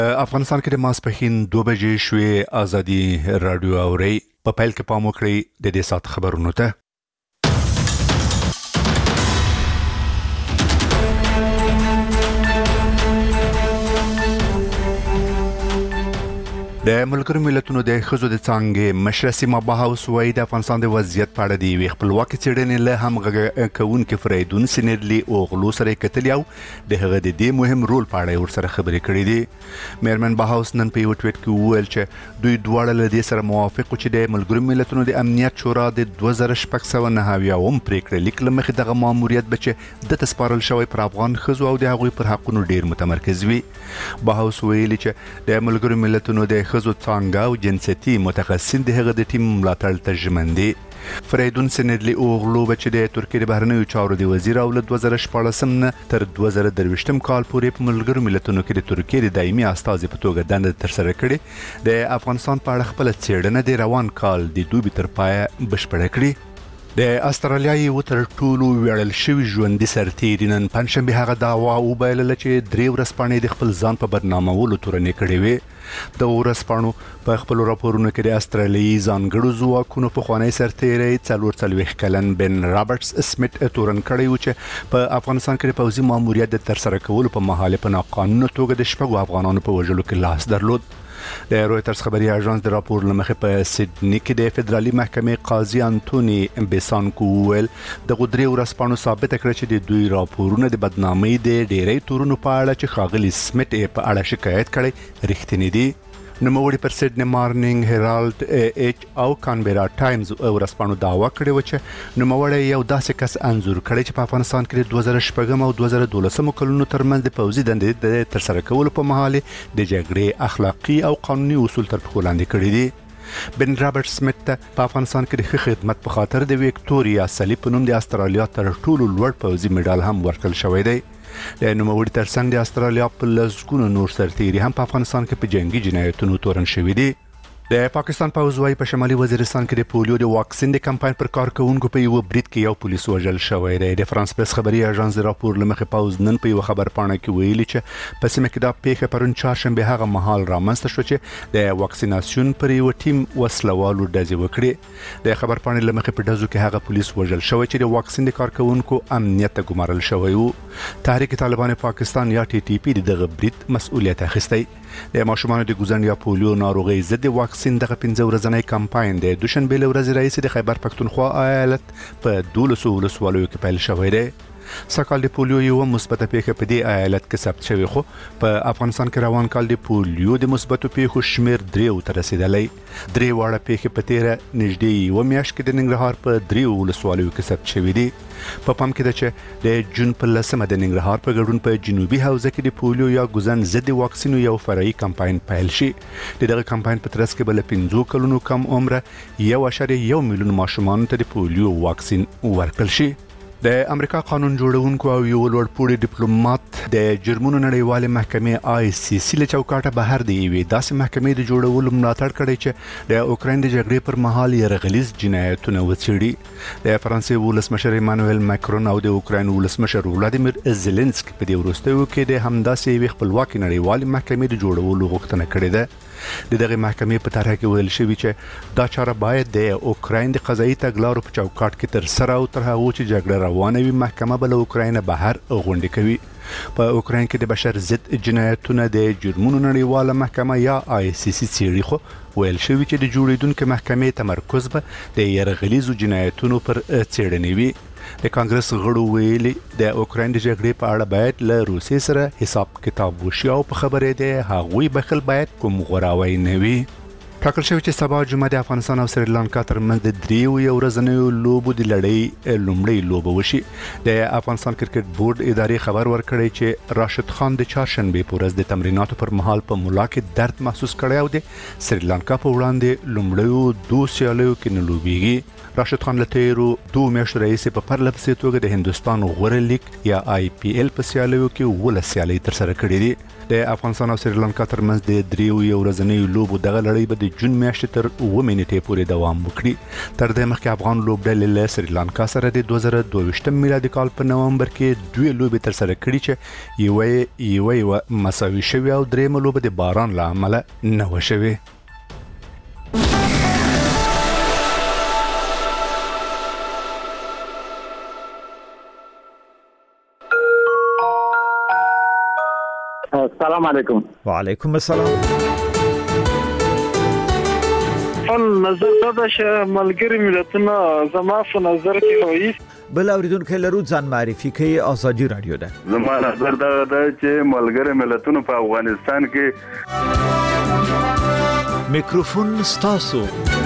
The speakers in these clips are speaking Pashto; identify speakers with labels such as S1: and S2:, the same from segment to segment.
S1: افغانستان کې د ماسپښین 2 بجې شوې ازادي رادیو اوري په پیل کې پام وکړئ د دې سات خبرونو ته. د ملګرو ملتونو د ښځو د څانګې مشره سیمه بهاوس وايي د افغانستان د وضعیت په اړه د یوې خپلواکې څېړنې له همغږي کوونکي فریدون سینرلي او غلو سره کتلي او د هغه د دې مهم رول په اړه ورسره خبرې کړې دي. میرمن بهاوس نن په یو ټویټ کې وویل چې دوی دواړه له دې سره موافق چې د ملګرو ملتونو د امنیت شورا د 2699 پریکړې لیک له مخې دغه ماموریت بچ د تسپارل شوی پر افغان ښځو او د هغوی پر حقونو ډیر متمرکز وي. بهاوس ویلي چې د ملګرو ملتونو د ښځو څانګه او جنسيتي متخصصین د هغه د ټیم ملاتړ ته ژمن دي. فریدون سینرلي اوغلو چې د ترکیې د بهرنیو چارو د وزیر او له 2014 نه تر 2023 کال پورې په ملګرو ملتونو کې د ترکیې د دایمي استازي په توګه دنده ترسره کړې. د افغانستان په اړه خپل څېړنه د روان کال د دوبي تر پایه بشپړه کړې. د استرالیا یو تر ټولو ویړل شوی ژوندۍ سرتیری نن پنځشنبه هغه دعوا وبایلله چې 3 ورځپاڼې د خپل ځان په بدنامولو تورنې کړې وې. د ورځپاڼو په خپل راپورونو کې د استرالیایي ځانګړو ځواکونو په خوانی سرتیری 44 کلن بن رابرټس سمیت تورن کړی و چې په افغانستان کې د پوځي ماموریت د ترسره کولو په مهال په ناقانونه توګه د شپږو افغانانو په وژلو کې لاس درلود. د رويټرز خبري اژانس د راپور لمخې په سیدنی کې د فدرالي محکمې قاضي انټونی بیسانکو ویل د غدري ورسپانو ثابت کړ چې د دوی راپورونه د بدنامۍ د ډېرې تورونو په اړه چې خاغلی سمیت په اړه شکایت کړي رښتینی دي. نوموړي پر سیدنی مارنینګ هیرالډ ایچ او کانبرا ټایمز ورسپانو دعوا کړې و چې نوموړي یو داسې کس انزور کړي چې په افغانستان کې د 2014 او 2012 کلونو ترمنځ د پوځي دندې د ترسره کولو په مهال د جګړې اخلاقی او قانوني اصول تر پښو لاندې کړي دي. بن رابرټ سمیت په افغانستان کې د خدمت په خاطر د وکټوريا صلیب په نوم د استرالیا تر ټولو لوړ پوځي میډال هم ورکړل شوی دی. د نوموړي ترڅنګ د استرالیا په لسګونو نور سرتیري هم په افغانستان کې په جنگي جنایتونو تورن شوي دي. د پاکستان پوځ وايي په شمالي وزیرستان کې د پولیو د واکسین د کمپاین پر کارکونکو په یو برید کې یو پولیس وژل شوی دی. د فرانس پریس خبري اژانس د راپور لمخې پوځ نن په یو خبر پاڼه کې ویلي چې په سیمه کې د پیښه پرون چهارشنبه هغه مهال رامنځته شو چې د واکسیناسیون پر یو ټیم وسلوالو ډزې وکړي. د خبر پاڼې لمخې په ډزو کې هغه پولیس وژل شوی چې د واکسین د کارکونکو امنیت ته ګمارل شوی وو. تحریک طالبان پاکستان یا ټي ټي پی دغه برید مسؤلیت اخیستی. د ماشومانو د ګوزن یا پولیو ناروغي ضد واکسین دغه 15 ورځنی کمپاین د دوشنبه له ورځې راځي د خیبر پښتونخوا ایالت په 12 ولسوالیو کې پیل شوی دی. سکهال د پولیو یو مثبت پیښه په دې ایالت کې ثبت شوی خو په افغانستان کې روان کال د پولیو د مثبت پیښو شمیر 3 ته رسیدلی. 3 واړه پیښې په تیر نږدې یو میاشت کې د ننګرهار په 3 ولسوالیو کې ثبت شوی دي. په پام کې ده چې د جون په 10 د ننګرهار په ګډون په جنوبي حوزه کې د پولیو یا ګوزن ضد واکسینو یو فرعي کمپاین پیل شي. دغه کمپاین په ترڅ کې بل 15 کلونو کم عمره 1.1 میلیون ماشومان ته د پولیو واکسین ورکړل شي. د امریکا قانون جوړونکو او یو لوړپوړي ډیپلوماټ د جرمونو نړیوالې محکمې آی سی سی له چوکاټه بهر دی وی داسې محکمې د جوړولو ملاتړ کړی چې د اوکراین د جګړې پر مهال یرغلیز جنایتونه وڅېړي. د فرانسې ولسمشر ایمانوئل ماکرون او د اوکراین ولسمشر ولادیمیر زيلنسکي په دې وروستیو کې د همداسې یو خپلواکي نړیوالې محکمې د جوړولو غوښتنه کړې ده. د دغه محکمې په طرح کې ویل شوی چې دا چاره باید د اوکراین د قضایي تګلارو په چوکاټ کې تر سره او تر هغه چې جګړه روانه وي محکمه بل اوکراین بهر غونډه کوي. په اوکراین کې د بشر ضد جنایتونه د جرمونو نړیواله محکمه یا آی سی سی څېړي خو ویل شوی چې د جوړیدونکو محکمې تمرکز به د یرغلیزو جنایتونو پر څېړنې وي. د کانګرس غړو ویلي د اوکراین د جګړې په اړه باید له روسیې سره حساب کتاب وشي او په خبرې ده هغوی بخل باید کوم غوراوی نه وي. ټاکل شوی چې سبا جمعه د افغانستان او سریلانکا ترمنځ د 3 ورځنیو لوبو د لړۍ لومړی لوبه وشي. د افغانستان کرکټ بورډ ادارې خبر ورکړی چې راشد خان د چهارشنبه په ورځ د تمریناتو پر مهال په مولا کې درد محسوس کړی او د سریلانکا په وړاندې لومړیو 2 سیالیو کې نه لوبېږي. راشد خان لتیرو 2 میاشتو راهیسې په پرلپسې توګه د هندستان غوره لیګ یا آی پی ایل په سیالیو کې ول سیالي تر سره کړې دي. د افغانستان او سریلانکا ترمنځ د 3 ورځنیو لوبو دغه لړۍ به د جون میاشتې تر 9 نیټې پورې دوام وکړي. تر دې مخکې افغان لوبډلې له سریلانکا سره د 2022 میلادي کال په نومبر کې دوه لوبې تر سره کړې چې یوه مساوي شوې او درېمه لوبه د باران له امله نه وشوې.
S2: السلام علیکم.
S3: وعلیکم السلام.
S4: نظر دا چې ملګری ملتونه زما په نظر کې وایي
S3: بل اوریدونکو لرو ځان معرفي کوي. ازادي رادیو ده.
S5: زما نظر دا چې ملګری ملتونه په افغانستان کې
S3: میکروفون ستاسو.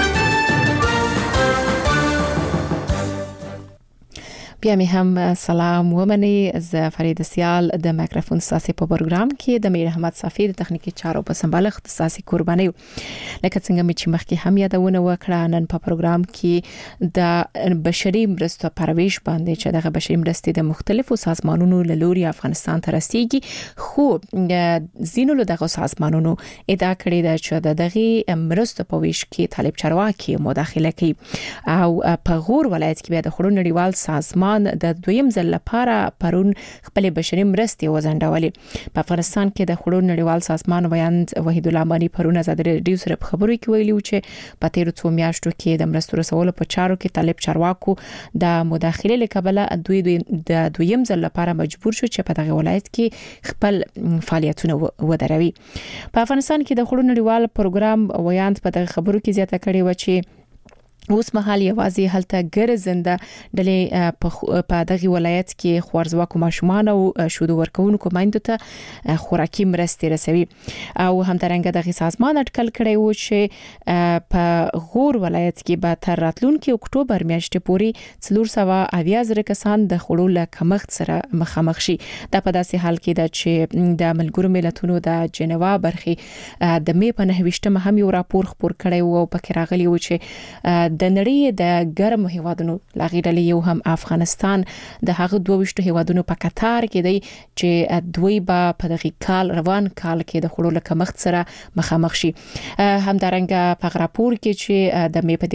S6: بیا می هم سلام ومني. ز فرید سیال د میکروفون ساسي په پروګرام کې د میر احمد صافي د تخنیکی چارو په سمبال اختصاصي قرباني. لکه څنګه چې مخکې هم یادونه وکړه نن په پروګرام کې د بشري مرستو پرويش باندې چې د بشري مرستې د مختلفو سازمانونو له لوري افغانستان ته رسیدي خو زینو له دغه سازمانونو ادعا کړې ده چې دغه مرستو په ویش کې طالب چارواکي مداخله کوي او په غور ولایت کې د خړو نړیوال سازمان د دویم ځل لپاره پرون خپل بشري مرستې وزندولې. په افغانستان کې د خړو نړیوال سازمان ویاند وحید الله مانی پرون ازادي رادیو سره په خبرو کې ویلي چې په تیر څو میاشتو کې د مرستو رسولو په چارو کې طالب چارواکو د مداخله لکبله دوی د دویم ځل لپاره مجبور شو چې په دغه ولایت کې خپل فعالیتونه ودروي. په افغانستان کې د خړو نړیوال پروګرام ویاند په دغه خبرو کې زیاته کړې و چې اوس مهال یوازې هلته ګرځنده ډلې په دغه ولایت کې خوارزواکو ماشومان او شودو ورکوونکو مایندو ته خوراکي مرستې رسوي او همدارنګه دغه سازمان اټکل کړی و چې په غور ولایت کې به تر راتلونکي اکتوبر میاشتې پورې 480,000 کسان د خړو له کمښت سره مخامخ شي. دا په داسې حال کې ده چې د ملګرو ملتونو د جنیوا برخې د می په 29 هم یو راپور خپور کړی و او پکې راغلی و چې د نړۍ د ګرم هیوادونو لاغیډلې یو هم افغانستان د هغه 22 هیوادونو په قطار کې دی چې دوی به په دغه کال روان کال کې د خړو له کمښت سره مخامخ شي. همدارنګه په راپور کې چې د می په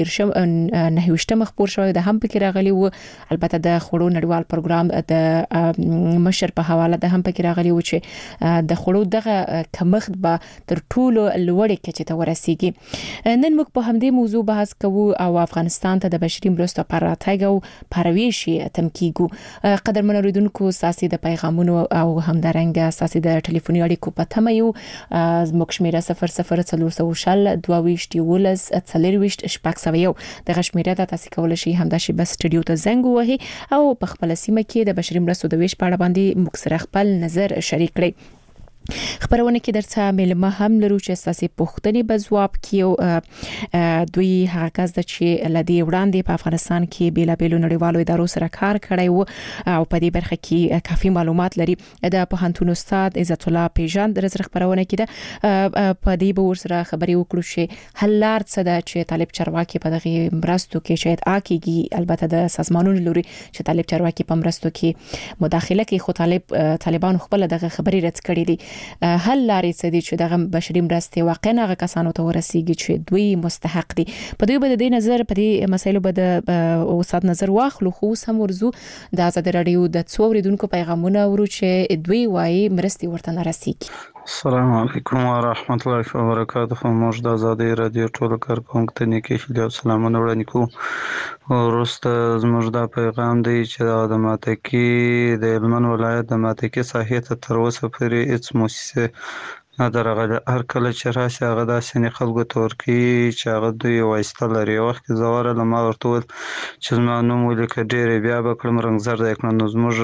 S6: 29 مخبور شوی د هم پکې راغلی و البته د خړو نړیوال پروګرام د مشر په حواله د هم پکې راغلی و چې د خړو دغه کمښت به تر ټولو لوړ کچې ته ورسیږي. نن موږ په همدې موضوع بحث کوو او افغانستان ته د بشري مرستو پر راتګ او پرويش تمکیګو. قدرمن اوریدونکو ساسي د پیغامونو او همدارنګه ساسي د ټلیفوني اړیکو په تمه یو زموږ شمیره 0040 22 ولز 40 شپږ د شمیره د تاسو کول شي همداشي بس سټډیو ته زنګ وهي او په خپل سیمه کې د بشري مرستو د ویش په اړه باندې موږ سره خپل نظر شریک کړئ. خبرونه کې درته ملما هم لرو چې اساسي پوښتنې به ځواب کیو. دوی هغه کس د چې لدی وړاندې په افغانستان کې بیلابېلو نړیوالو ادارو سره کار کړی وو او په دې برخه کې کافي معلومات لري. د پوهنتون استاد عزت الله پیژان د رزق خبرونه کې ده په دې به ورسره خبري وکړو چې حل لار څه ده چې طالب چارواکي په دغه مرستو کې شاید اکیږي. البته د سازمانونو لوري چې طالب چارواکي په مرستو کې مداخله کوي خو طالبان خپل دغه خبري رد کړې دي. حل لارې څه دي چې دغه بشري مرستې واقعا هغه کسانو ته ورسیږي چې دوی مستحق دي. په دوی به د نظر په دې مسایلو به د استاد نظر واخلو خو سم ورزو د آزاد رادیو د څوریدونکو پیغامونه ورو چې دوی وايي مرستې ورته نه رسیږي.
S7: السلام علیکم ورحمت الله وبرکاته. موږ د آزاد رادیو ټول کارکونکو ته نیکی خیلی او سلامونه وړاندې کوو. ورسته زموږ دا پیغام دی چې د ماتکی د هلمند ولایت د ماتکی ساحې ته تر اوسه پورې هیڅ مؤسسه درغله. هر کله چې راشي هغه داسې نه خلکو تور کی چې هغه دوی وایسته لري. وخت زواره لما ورته چې زما نوم ولیکه ډېر بیا به کړم رنګ زر د کړنو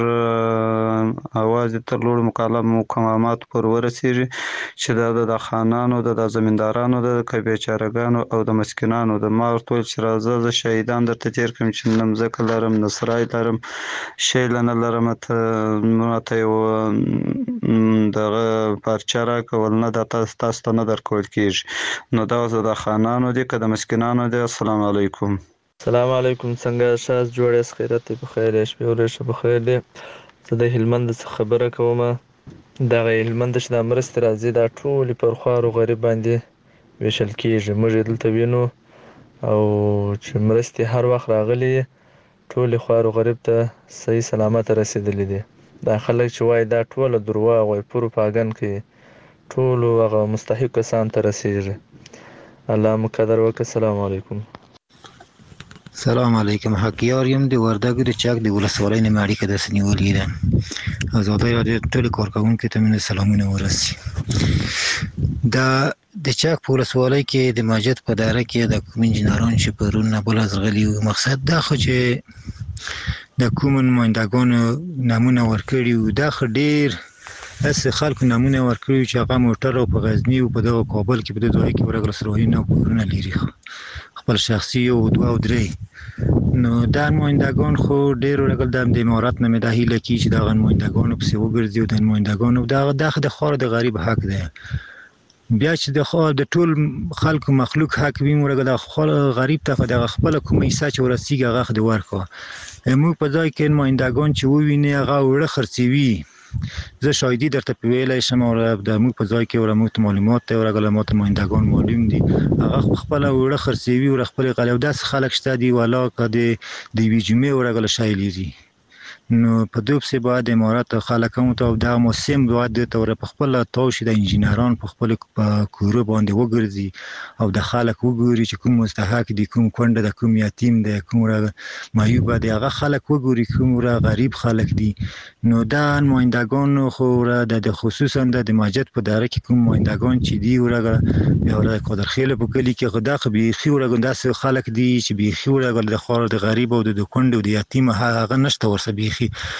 S7: زموږ اواز تر لوړ مکالمه مقامات پر ورسیږي چې د خانانو د زمیندارانو د کبيچارګانو او د مسکینانو د ما ورته چې راځه ز شهیدان درته تیر کوم چې نمزه لرم نصرای لرم شیلنه لرم ته یو دغه پارچاره ولنه د تاسو ته نه درکول کیږي. نو دا د خانانو دي که د مسکینانو دي. السلام علیکم.
S8: السلام علیکم. څنګه شاس جوړې خیرت په خیر شپه ورشه په خیر دي. زه د هلمند څخه خبره کوم. دا هلمند چې د امرست راځي دا ټول پر خوارو غریب باندې ویشل کیږي. موږ دلته وینو او چې مرستې هر وخت راغلي ټول خوار غریب ته صحیح سلامت رسیدلې دي. دا خلک چې وای دا ټول درواغ وای پروپاګاندا کوي، ټول هغه مستحق کسان ته رسیږي. الله مقدر وکړه. السلام علیکم.
S2: سلام علیکم. حقیار یم د وردګو د چک د ولسوالۍ نه اړیکه د سنیولې ده. ازادي رادیو ټول کارکونکو ته مې سلامونه ورسي. دا د چک په ولسوالۍ کې د ماجد په دایره کې د کوم انجنیران چې پرون نه بل ازغلی او مقصد دا خو چې د کوم نمائندګانو نمونه ورکړي دا خو ډیر اس خلکو نمونه ورکړي چې هغه موټر او په غزنی او په دغه کابل کې په دغه کې ورغل سروي نه کورونه لري خپل شخصي او دوه او درې. نو دا نمائندګان خو ډیر ورغل د امارات نه مده هیله کی چې دا نمائندګانو په سی وګرځي او د نمائندګانو دا د خور د غریب حق ده. بیا چې د خو د ټول خلکو مخلوق حق وي مرګ د خپل غریب ته د خپل کومه حصہ چې ورسیږي هغه د ورکو موږ په ځای کې نمائندګان چې وویني هغه وړه خرڅوي. زه شاهدی درته ویلای شم او د موږ په ځای کې ورموت معلومات ته ورغلمات نمائندګان معلوم دي هغه خپل وړه خرڅوي او خپل غلو داس خلک شته دي ولا کده د ویجمه ورغل شای لري. نو په دوب سه بعد امارات خلکو ته دا موسم بعد ته ور په خپل توش د انجنیران په خپل کورو باندې وګرځي او د خلک وګوري چې کوم مستحق دي کوم کونډه د کوم یتیم د کوم مایوب دي هغه خلک وګوري کوم غریب خلک دي. نو دا نمائندګان خو د خصوصا د ماجد په دایره کې کوم نمائندګان چې دی ورغه یا ورغه قدر خیله په کلی کې خدا خو به خي ورغه داس خلک دي چې به خي ورغه د خور د غریب او د کونډه او د یتیم هغه نشته ورسبي.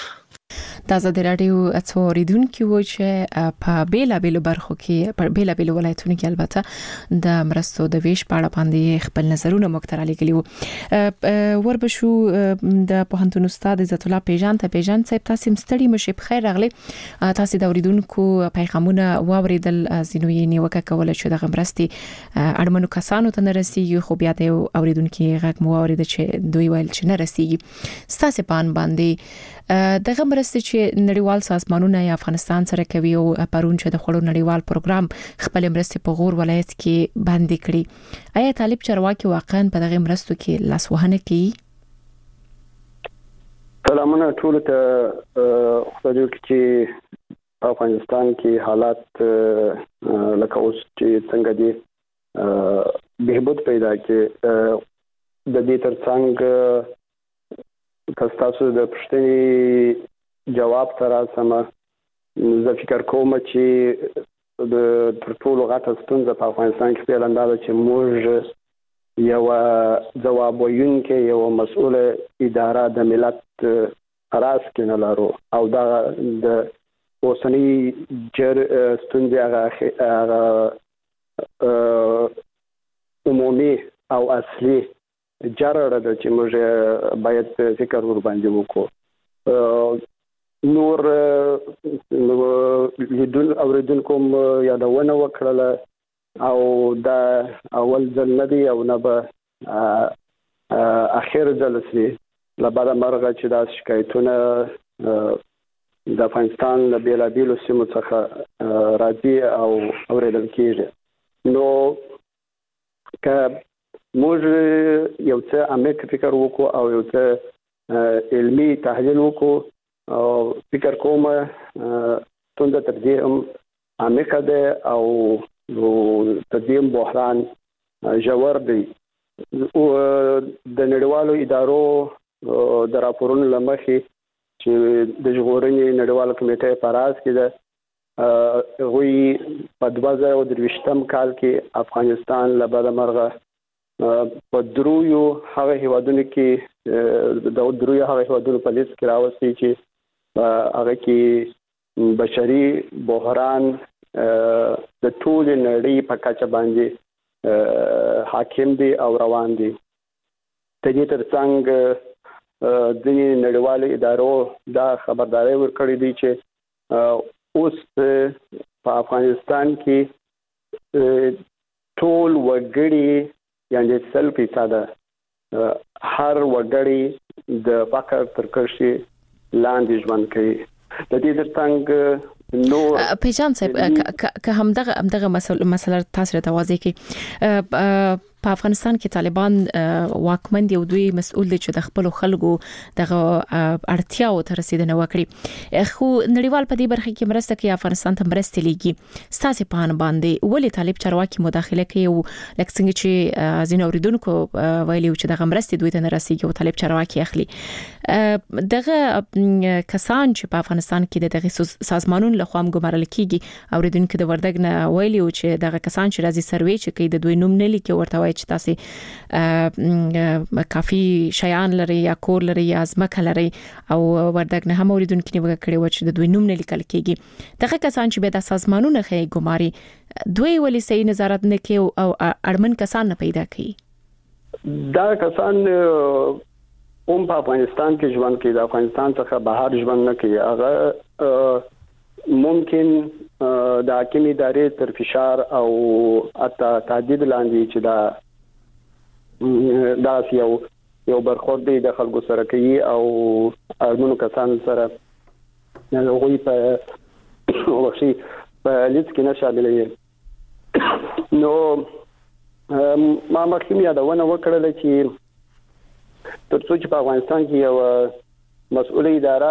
S6: دا زه د رادیو اتوریدونکو و چې په بیلابیلو برخو کې په بیلابیلو ولایتونو کې البته د مرستو د ویش په اړه باندې خپل نظرونه مختار علی کلیو وربشو د پوهنتون استاد عزت الله پیژان صاحب تاسو مستړي مشه په خیر راغلي. تاسو د اوریدونکو پیغامونه واوریدل زینوی نیوکه کوله چې د مرستي اړمنو کسانو ته نه رسیږي خو بیا د اوریدونکو غږ مو اورید چې دوی ویل چې نه رسیږي. تاسو پان باندې دغه مرستې چې نړیوال سازمانونه یا افغانستان سره کوي او پرون چې د خړو نړیوال پروګرام خپل مرستې په غور ولایت کې باندې کړي آیا طالب چرواکي واقعا په دغه مرستو کې لاسوهنه کوي؟
S9: سلامونه ټول ته. خو د چې افغانستان کې حالات لکه اوس چې څنګه دي بهبود پیدا کې د دې ترڅنګ تاسو د پښتني جواب تر سم زه فکر کوم چې د ټولو غټه ستونزه په افغانستان کې په اندازه چې موږ یو ځواب ویونکي یو مسؤل اداره د ملت راس کې نه لرو او دا د اوسنی ستونزه هغه عمومي او اصلي جرړه د چې موږ باید فکر ور باندې وکړو. نور لیدل اوریدونکو یادونه وکړه او دا اول ځل نه دی او نه به اخر ځل سي لبعد مرغه چې دا شکایتونه د افغانستان د بیلابیلو سیمو څخه راځي او اوریدل کیږي. نو که موږ یو څه عمیق فکر وکړو او یو څه علمي تحلیل وکړو او فکر کوم څنګه تر دې هم عمیق ده او تدیم بحران جوړ دی. او د نړیوالو ادارو د راپورونو لمخې چې د ژغورنې نړیواله کمیټه پاراس کې ده غوي په 2023 کال کې افغانستان لبعد مرغه په درویو هغه هیوادونو کې د درویو هغه هیوادونو په لیست کې راوستي چې هغه کې بشري بحران د ټول نړۍ په کچه باندې حاکم دي او روان دي. د دې ترڅنګ د نړیوالو ادارو دا خبرداري ورکړې دي چې اوس په افغانستان کې ټول وګړي یعنی 100% هر وګړي د فقر تر کرښې لاندې ژوند کوي. د دې ترڅنګ نو
S6: پیجان صاحب که همدغه مسله تاسو ته واضح کی په افغانستان کې طالبان واکمن دي او دوی مسؤل دي چې د خپل خلکو دغه اړتیاو ته رسیدنه وکړي خو نړیوال په دې برخه کې مرسته کوي افغانستان ته مرسته لیږي ستاسو په ان باندې ولې طالب چارواکي مداخله کوي او لکه څنګه چې زین اوریدونکو ویلي چې دغه مرسته دوی ته نه رسیږي او طالب چارواکي اخلي دغه کسان چې په افغانستان کې دغه سازمانونو له خوا ګمارل کیږي اوریدونکو د وردګ نه ویلي چې دغه کسان چې راځي سروي چې کوي د دوی نوم نه لیکي ورته چې تاسو کافي شیان لري یا کور لري یا ځمکه لري او وردګ نه هم اوریدونکو نیوګه کړي و چې د دوی نوم نه لیکل کیږي دغه کسان چې به د سازمانونو خې ګماري دوی ولې صحیح نظارت نه کوي او اړمن کسان نه پیدا کوي
S9: دا کسان په افغانستان کې ژوند کوي د افغانستان څخه بهر ژوند نه کوي هغه ممکن د حاکمي ادارې تر فشار او اته تهدید لاندې چې دا یو برخورد دی د خلکو سره کوي او اړمنو کسان سره هغوی په وحشي په لیست کې نه شاملوي نو ما مخکې یادونه وکړله چې تر څو چې په افغانستان کې یو مسؤله اداره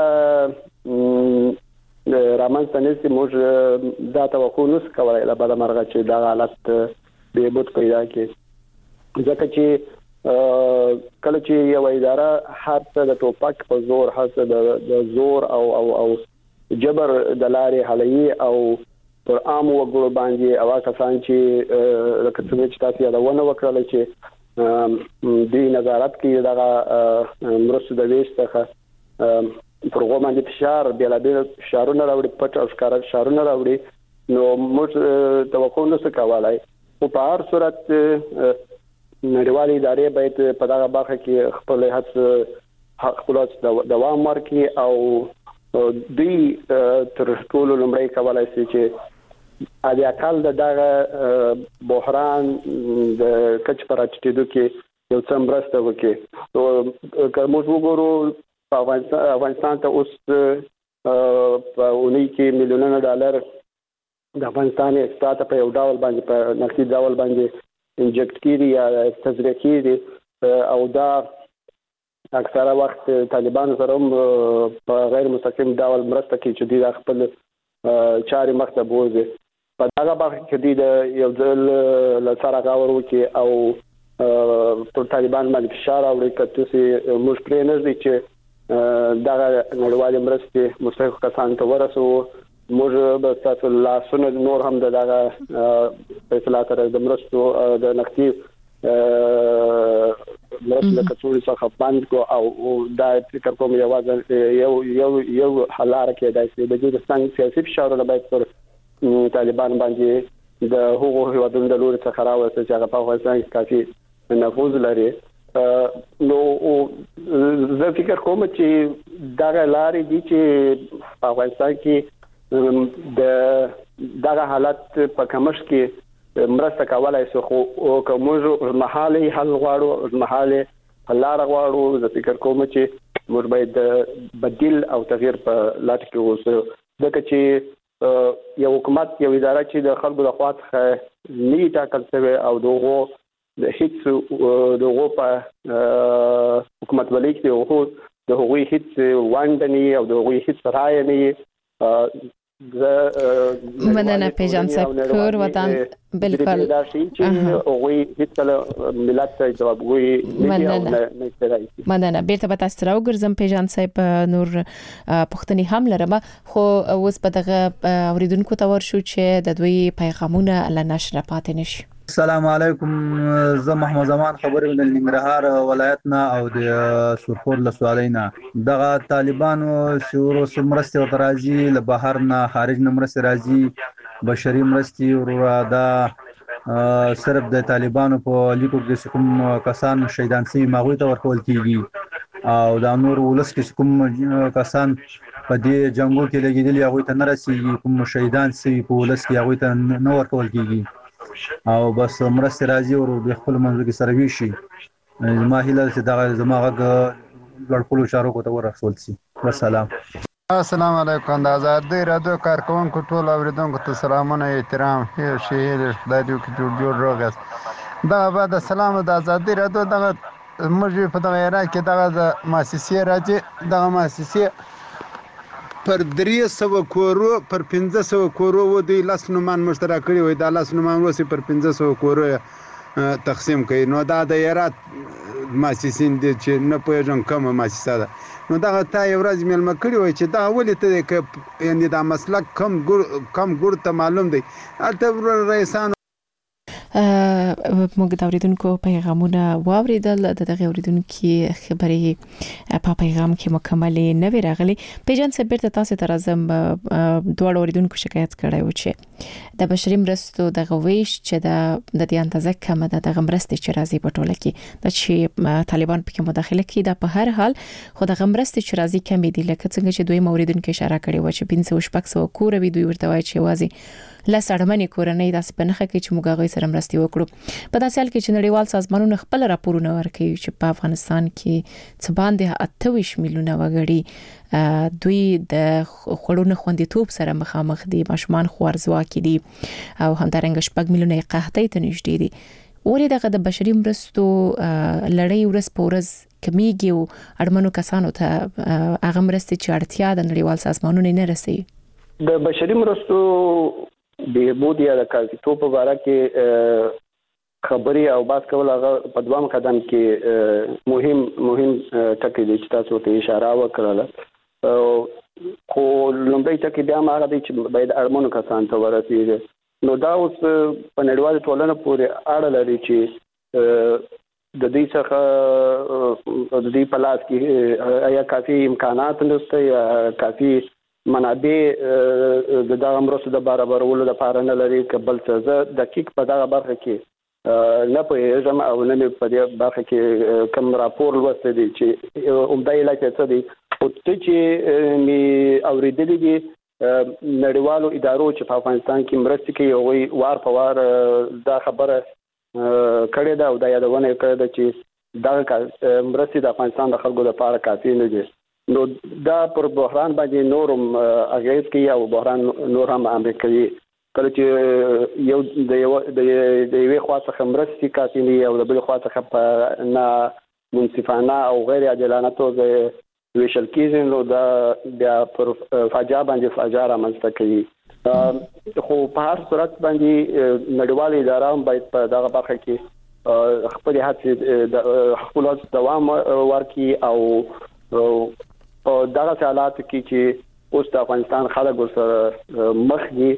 S9: رامنځته نشي موږ دا توقع نشو کولای له بده مرغه چې دا حالت به بود پیدا کړي ځکه چې کله چې یو اداره هر څه د ټوپک په زور هر څه د زور او جبر د لارې حلوي او پر عام وګړو باندې او کسان چې لکه څنګه چې تاسو یادونه وکړل چې د نظارت کې دغه مرسته د وېستخه پروګرام باندې فشار بیلابل فشارونه راوړي پټ او ښکارا فشارونه راوړي نو موږ توقع نشو کولای او په هر صورت نړیوالې ادارې باید په دغه برخه کې خپل خپل دوام ورکړي او دوی تر ټولو لومړی کولای شي چې د اقل دغه بحران د کچ پر اټیدو کې یو څه مرسته وکړي او کوم وګورو په افغانستان ته اوس په اونۍ کې میلیونونه ډالر د افغانستان استاد په یو ډول باندې په نقدي ډول باندې انجکټ کیږي یا تزریق کیږي او دا اکثره وخت طالبان سره په غیر مستقیم ډول مرسته کوي چې دوی خپل چاري مخته بوزي په هغه برخه کې د یو ځل لسره غاور وکي او پر طالبان باندې فشار راوړي کته چې موږ پرې نه دي چې دا نړیوالې مرستې مستحق کسان ته ورسو موږ به تاسو لاسونه نور هم دغه فیصله تر د مرستو د نقدي مرسته کڅوړي څخه بند کو او دا فکر کوم یو حلاره کې داسې د دې څنګه سیاسي فشارونه باید پر طالبان باندې د هغو هیوادونو د لوري څخه راوځي چې هغه په افغانستان کې کافي نفوذ لري نو زه فکر کوم چې دا لارې دي چې په افغانستان کې دغه حالت په کمش کې مرسته کولای شي خو کومو محلي حل غواړو محلي حل غواړو زه فکر کوم چې موږ باید بدیل او تغییر په لټ کې اوسو ځکه چې یو حکومت یو اداره چې د خلکو د خوا څخه نه ټاکل شوی او دغه د هیڅ دغه په حکومت ولې کې د هغوی هیڅ وانډنی او د هغوی هیڅ رائے نه
S6: مننه پیجان صاحب کور وطن بالکل
S9: هغوی هیڅ ملت ته جواب وي
S6: مننه بیرته به تاسو راوګرځم پیجان صاحب نور پښتني هم لرم خو اوس په دغه اوریدونکو ته ورشو چې د دوی پیغامونه له نشر پاتې نشي
S10: السلام علیکم زه محمد زمان خبرې د ننګرهار ولایتنا او د سرخور لسوالینا دغه طالبانو شروع مرستې او ترازی له بهر نه خارج نه مرستې راځي بشري مرستې ورا دا صرف د طالبانو په لیکو کې کوم کسان شهیدان سي ماغوي ته ورکول کیږي او دا نور ولس کې کوم کسان په دې جنگو کې لګیدلي هغه ته نه رسیږي کوم شهیدان سي په ولس کې هغه ته نه ورکول کیږي او بس مرستې راځي او د خپل منځ کې سره ویشي ما هیله چې دا زماغه لړکولو چارو کو ته ورسول شي والسلام
S11: السلام علیکم. د آزادۍ راډیو کارکونکو ټول اوریدونکو ته سلامونه احترام هیر شهیر خدای دې وکړي جوړ روغ یاست. دغه بعد السلام د آزادۍ راډیو دغه موږ په دغه عراق کې دغه د مؤسسې راځي دغه مؤسسې پر 300 کورو پر 1500 کورو و دوی لس نومان مشترک کړي وي. دا لس نومان وسی پر 1500 کورو تقسیم کړي. نو دا د هرات مؤسسین دي چې نه پوهېږم کومه مؤسسه ده. نو دغه تا یو ورځ میلمه کړي وای چې دا ولې ته که یعنې دا مسلک کم ګوړ ته معلوم دی هلته رئیسانو
S6: موږ د اوریدونکو پیغامونه واوریدل. د دغه اوریدونکو خبرې په پیغام کې مکمل نه وی راغلي. پیجن څه بیرته تاسو ته راځم. دوه اوریدونکو شکایت کړی و چې د بشري مرستو د غویش چې د دې اندازه کم ده د مرستې چې راځي په ټوله کې د چې طالبان پکې مداخله کوي. دا په هر حال خو د مرستې چې راځي کم دي لکه څنګه چې دوی اوریدونکو اشاره کړې و چې 500 کور وي. دوی ورته وایي چې وازي لسړمنې کورنۍ داسې په نخښه کې چې موږ غوي سره مرستې وکړو. په داسې حال کې چې نړیوال سازمانونه خپل راپورونه ورکوي چې په افغانستان کې څه باندې 28 میلیونه وګړي دوی د خړونو خوندیتوب سره مخامخ دي. ماشومان خوارزواکي دي او همدارنګه 4 میلیونه قحطۍ ته نږدې دي. ولې دغه د بشري مرستو لړۍ ورځ په ورځ کمیږي او اړمنو کسانو ته هغه مرستې چې اړتیا د نړیوال سازمانونو نه رسي؟
S9: د بشري مرستو د بودی د کارتوب په اړه کې خبري او باس کول هغه په دوام قدم کې مهم ټکی دی چې تاسو ته اشاره وکړه. خو لومړی ټکی بیا هغه دی چې باید اړمنو کسان ته ورسیږي. نو دا اوس په نړیواله ټولنه پورې اړه لري چې د دې څخه د دې په لاس کې یا کافي امکانات نشته یا کافي منابع د دغه مرستو د برابرولو لپاره نه لري. کبل څه زه دقیق په دغه برخه کې نه پوهېږم او نه مې په دې برخه کې کوم راپور لوستی دی چې عمده علت یې څه دی. خو څه چې مې اورېدلي دي نړیوالو ادارو چې په افغانستان کې مرستې کوي هغوی وار په وار دا خبره کړې ده او دا یادونه یې کړې ده چې دغه مرستې د افغانستان د خلکو لپاره کافي نه دي. نو دا پر بحران باندې نورم اغیز کوي او بحران نور هم عامل کوي. کله چې یو د یوې خوا څخه مرستې کافي نه او د بل خوا څخه په نه منصفانه او غیر عادلانه توګه ویشل کېږي نو دا بیا پر فاجعه باندې فاجعه رامنځته کوي. خو په هر صورت باندې نړیواله اداره هم باید په دغه برخه کې خپل هڅې د خپل دوام ورکړي او دغه حالات کې چې اوس د افغانستان خلک سره مخ دي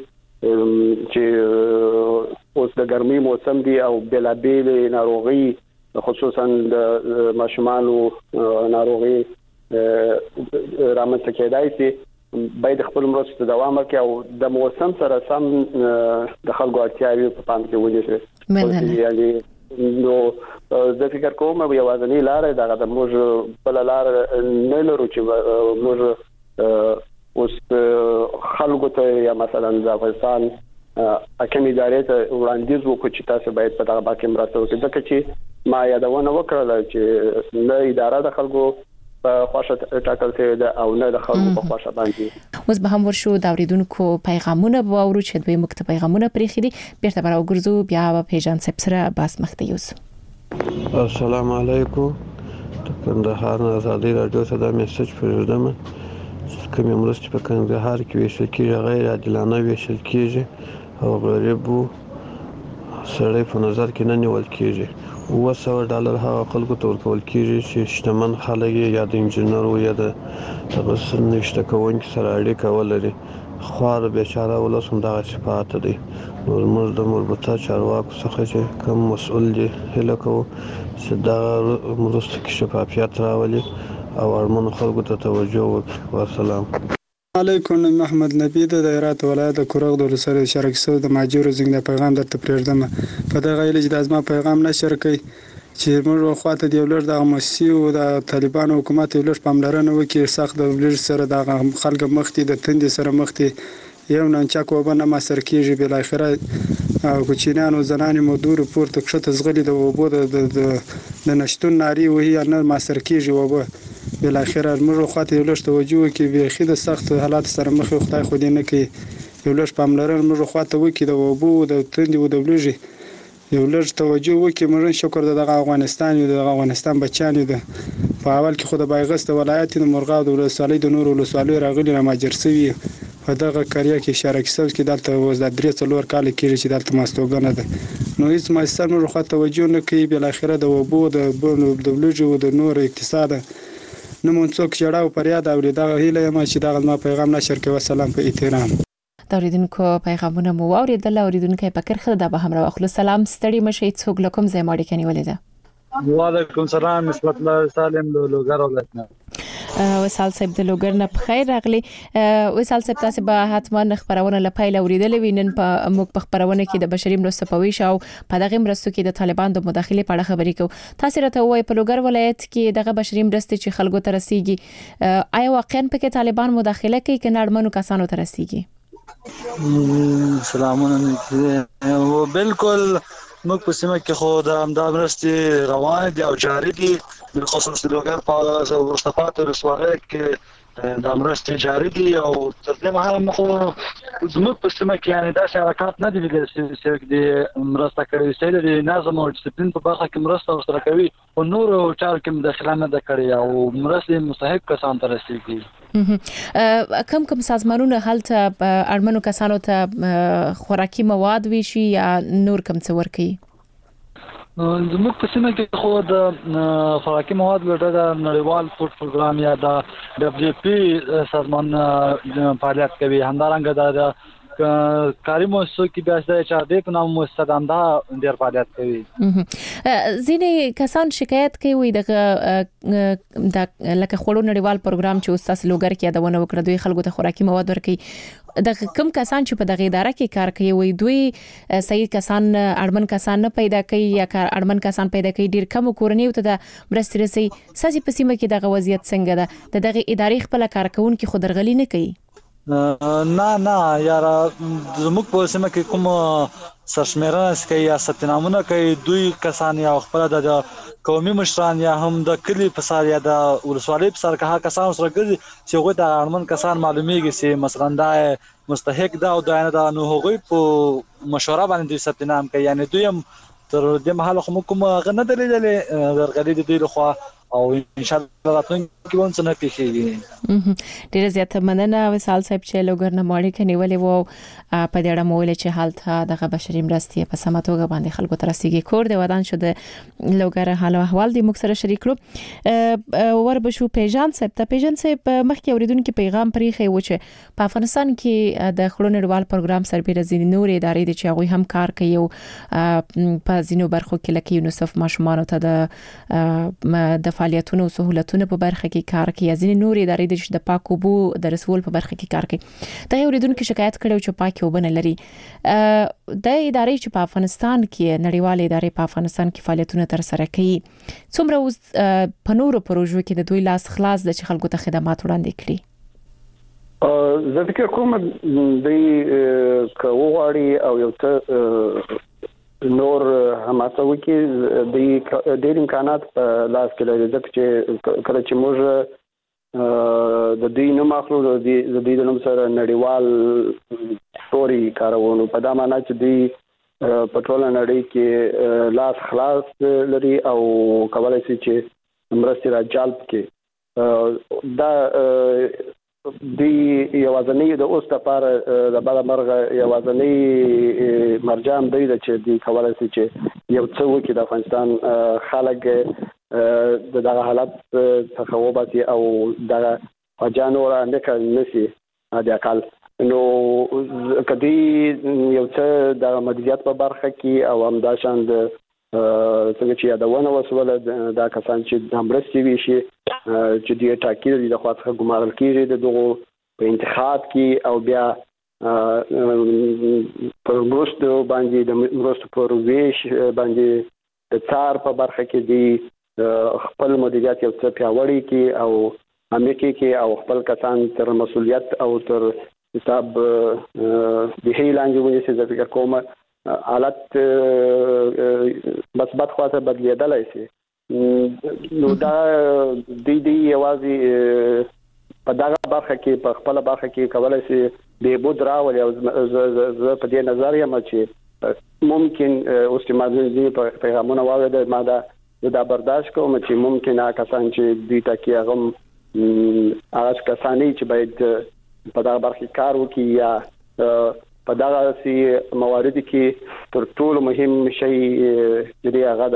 S9: چې اوس د ګرمۍ موسم دی او بلابل ناروغي خصوصا د ماشومانو ناروغي رامنځته کېدای شي. باید خپل مرستې دوام وکړي او د موسم سره سم د خلکو اړتیاوې په پام کې ونیسي. نو د فکر کوم یو ځاني لار دا د موږ بل لار نه لرو چې موږ اوس خلکو ته یا مثلا د افغانستان حکومت ادارې ته وړاندیز وکړو چې تاسو باید په دغه باندې مرسته وکړئ. ځکه چې ما یادونه وکړه چې نه اداره د خلکو په خوښه ټاکل شوې ده او نه د خلکو په خوښه باندې.
S6: اوس به هم ورشو د اوریدونکو پیغامونه به اورو چې دوی مکتب پیغامونه پرېخي دي. بیرته به راوګرځو بیا به پیجان صاحب سره بحث مخ ته یوسو.
S12: السلام علیکم. د کندهار آزادۍ راډیو ته دا میسج پرېږدم چې کومې مرستې په کندهار کې ویشل کېږي غیر عادلانه ویشل کېږي او غریبو سړی په نظر کې نه نیول کېږي. $700 هغه خلکو ته ورکول کېږي چې شتمن خلک یا د انجینر او یا د غسل نشته کوونکي سره اړیکه ولري. خوار بیچاره ولس هم دغه صفات دي. نو موږ د مربوطه چارواکو څخه چې کوم مسؤل دي هله کوو چې دغه مرستو کې شفافیت راولي او اړمنو خلکو ته توجه وکړي. والسلام
S13: علیکم. محمد نبی د هرات ولایت کوروغ د ولسوالۍ شرک سو د ماجورو زنګ پیغام درته پرېږدم. په دغه ایله چې د ازما پیغام نشر کړي چې موږ خواته دی ولر د مسیو د طالبان حکومت ولر پاملرنه وکړي سخت د ولر سره د خلک مختي د تند سره مختي یو نن چا کو بنه ما سر کېږي بل اخره او کوچینانو زنانې مودور پورته کښته زغلي د وبو د نشټون ناری وهي نه ما سر کېږي وبو بل اخر موږ خواته یو لږ توجه وکړي به خې د سخت حالات سره مخ خدای خو دې نه کوي یو لږ پاملرنه موږ خواته وکړي د وبو د تندې او د بلوجي یو لږ توجه وکړي موږ شکر د افغانستان یو د افغانستان بچان دي په اول کې خو د بایغست ولایت د مرغاو د ولسوالۍ د نور ولسوالۍ راغلي را ماجر سوي په دغه کاریا کې شارک سوي کې دلته وز د 3 کال کېږي چې دلته ماستوګنه ده نو هیڅ ماستر موږ خواته توجه نه کوي بل اخره د وبو د بلوجي او د نور اقتصاد نو مونږ څوک جوړاو پریاد او دغه هیله ما چې دغه ما پیغام نشر کوي سلام په احترام
S6: د اوریدونکو پیغامونه مو واوریدل اوریدونکو په کرخه د به همراه اخلو سلام ستړي مشي څوک لکم زې ماړي کني ولیده
S14: وعلیکم السلام نسبت الله سالم لوګر ولایتنا
S6: وسال صاحب د لوګر نه بخیر راغلی وسال صاحب تاسو به حتما خبرونه لپاره اوریدل وینن په موږ په خبرونه کې د بشري مرستو په ویش او په دغه مرستو کې د طالبان د مداخله په اړه خبرې کوو تاسو راته وایي په لوګر ولایت کې دغه بشري مرستې چې خلکو ته رسیږي آیا واقعا پکې طالبان مداخله کوي کنه اړمنو کسانو ته رسیږي
S14: سلامونه بالکل موږ په سیمه کې خو د امداد مرستې روان دي او جاری دي خصوص د لوګر په ورستفات رسواره کې د مرستې جاری دي او تر دې مهاله خو زموږ په سیمه کې یعنی داسې حرکات نه دي لیدل چې د مرسته کوي چې د نظم او ډیسپلین په برخه کې مرسته ورسره کوي او نور چارو کې مداخله نه ده کړې او مرستې مستحق کسان ته رسیږي
S6: کم سازمانونه هلته اړمنو کسانو ته خوراکي مواد ویشي یا نور کم څه ورکي
S14: زموږ په سیمه کې خو د خوراکي مواد لټه د نړیوال فوډ پروګرام یا د WFP سازمان فعالیت کوي همدارنګه د کاری مؤسسو کې بیا چې د په نام مؤسسه د ډیر فعالیت کوي
S6: ځینې کسان شکایت کوي د لکه خورو نړیوال پروګرام چې استاد لوګر کې یادونه وکړه دوی خلکو ته خوراکي مواد ورکړي د کوم کسان چې په دغه اداره کې کار کوي وي دوی صحیح کسان اړمن کسان نه پیدا کوي یا اړمن کسان پیدا کوي ډیر کم کورنۍ ته د مرستې رسي ساسي په سیمه کې دغه وضعیت څنګه ده دغه ادارې خپل کارکونکو خو درغلي نه کوي
S14: نه یار زموږ په سیمه کې کوم سرشمیرنه کوي یا ستنامونه کوي دوی کسان یا خپل د قومي مشران یا هم د کلی په سر یا د ولسوالۍ په سر که کسان سره ګرځي چې هغه د اړمن کسان معلومیږي چې مثلا دا مستحق ده او دا نو هغه په مشوره باندې ستنام کوي یعنی دوی هم تر دې مهاله کوم غنه درېدلې درغلي دي لخوا او ان شاء الله راتلونکي کې ونڅ نه پیښیږي
S6: ډیر زیات مننه وسال صاحب چې لوګر نه ماړی کني ولې وو په دې اړه مول چې حالت دغه بشري مرستې په سماتوګه باندې خلکو ته رسیدي کور د ودان شو د لوګر حال او احوال د مکسره شریک کړو ور بشو پیجان صاحب ته پیجان صاحب مخکې اوریدونکو پیغام پرې خو چې په افغانستان کې د خړو نړیوال پروګرام سربېره ځینې نور ادارې دي چې هغه هم کار کوي او په ځینو برخو کې لکه یونیسف ماشومان ته د فعالیتونو او سہولتونو په برخه کې کار کوي ځینې نور ادارې چې د پاک اوبو د رسول په برخه کې کار کوي دا اوریدونکو شکایت کړو چې پاک اوبه نه لري د ادارې چې په افغانستان کې نړیوال ادارې په افغانستان کې فعالیتونه تر سره کوي څومره اوس په نورو پروژو کې د دوی لاس خلاص د خلکو ته خدمات وړاندې کړي
S9: زه فکر کوم د کوغاړي او یو څه نور هماسه وکي د ډېر امکانات په لاس کې لري ځکه چې کله چې موږ د دې نوم اخلو د دې نوم سره نړیوال ستوري کارونه په دا معنی چې دوی په ټوله نړۍ کې لاس خلاص لري او کولای شي چې مرستې را جلب کړي دا دی یوازنی د اوس لپاره د بل مرغه یوازنی مرجع دی چې دی کولای شي چې یو څه وکړي د افغانستان خلک دغه حالت څخه وباسي او دغه اجانو را نه نشي د اقل نو کدی یو څه د مدیریت په برخه کې او هم دا شان د څنګه چې یادونه وسوله دا کسان چې د مرستې ویشي چې د ټاکل د خاطر ګمارل کیږي د دغه په انتخاب کې او بیا پر مرستو باندې د مرستو پر ویش باندې د څار په برخه کې دی خپل مدیریت یو څه پیاوړی کې او امریکای کې او خپل کسان تر مسولیت او تر حساب د هیلاندې ونیسي د فکر کومه حالت مثبت خواته بدلیدلای شي نو دا د یوازې په دغه برخه کې په خپل برخه کې کولای شي د بود راولي او زه په دې نظر یم چې ممکن اوس چې مازن په پیغامونه واورید ما دا برداشت کوم چې ممکن کسان چې دوی تکي هغه کسانی چې باید په دغه برخه کار وکړي یا په دغه سي موارد کې تر ټولو مهم شی چې هغه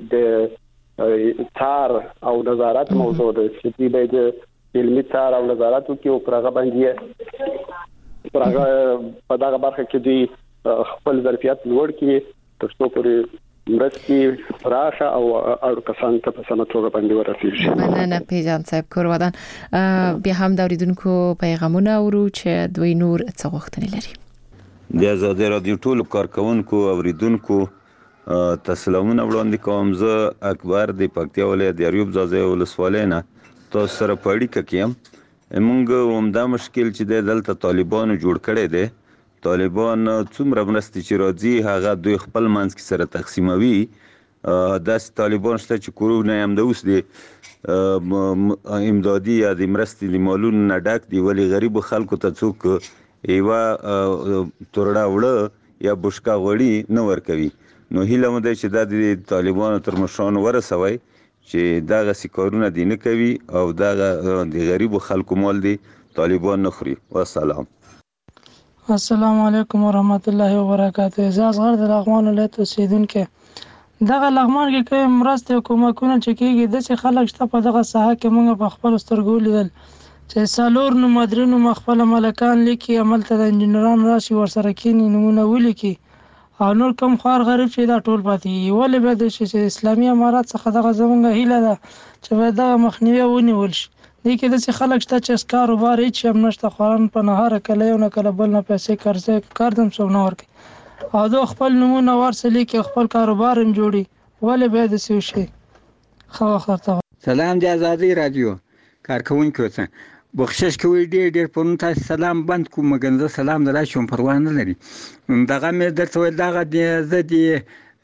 S9: د تار او نظارت موضوع ده چې باید علمي تار او نظارت وکړي او پرغه باندې په دغه برخه کې دوی خپل ظرفیت لوړ کړي تر څو پورې مرستي راشه او اړو کسان ته په سمه توګه باندې ورسیږي.
S6: مننه پیجان صاحب کورودان. بیا هم د اوریدونکو پیغامونه ورو چې دوی نور څه غوښتنې لري.
S15: د آزادۍ رادیو ټولو کارکونکو اوریدونکو تسلیمونه وړاندې کوم. زه اکبر د پکتیا ولایت د اریوب ځاځي ولسوالۍ نه تاسو سره په اړیکه کې یم. موږ همدا مشکل چې دلته طالبانو جوړ کړی دی، طالبان څومره مرستې چې راځي هغه دوی خپل منځ کې سره تقسیموي. داسې طالبان شته چې کورونه هم د اوس د امدادي یا د مرستې د مالونو نه ډک دي، ولې غریبو خلکو ته څوک یوه تورډه وړه یا بشکه غوړي نه ورکوي. نو هیله مو ده چې دا د طالبانو تر مشرانو ورسوي چې دغه کارونه دی نه کوي او دغه د غریبو خلکو مال دی طالبان نه خوري. والسلام.
S16: السلام علیکم ورحمت الله وبرکاته. زه اصغر د لغمان ولایت اوسیدونکی. دغه لغمان کې کوم مرستې او کومکونه چې کېږي داسې خلک شته په دغه ساحه کې موږ په خپلو سترګو ولیدل چې څلور نومادرینو خپل ملکان لیکي هملته د انجینران راشي ورسره کښېني نومونه ولیکي او نور کوم خوار غریب چې دا ټول پاتې ولې باید چې اسلامي امارات څخه دغه زموږ هیله ده چې باید دغه مخنیوی ونیول شي. دې کې داسې خلک شته چې کاروبار هېڅ شی هم نشته، خواران په نهاره کله یو نه کله بل نه پیسې قرض هم څوک نه ورکوي او دو خپل نومونه ورسه لیکي خپل کاروبار هم جوړي. ولې باید داسې وشي؟ ښه وخت ورته.
S17: سلام د آزادۍ رادیو کارکوونکو ته بخشش کوي. ډېر پرون تاسو سلام بند کوم مګر زه سلام نه راشم پروا نه لري. دغه مې درته ویل دغه زه د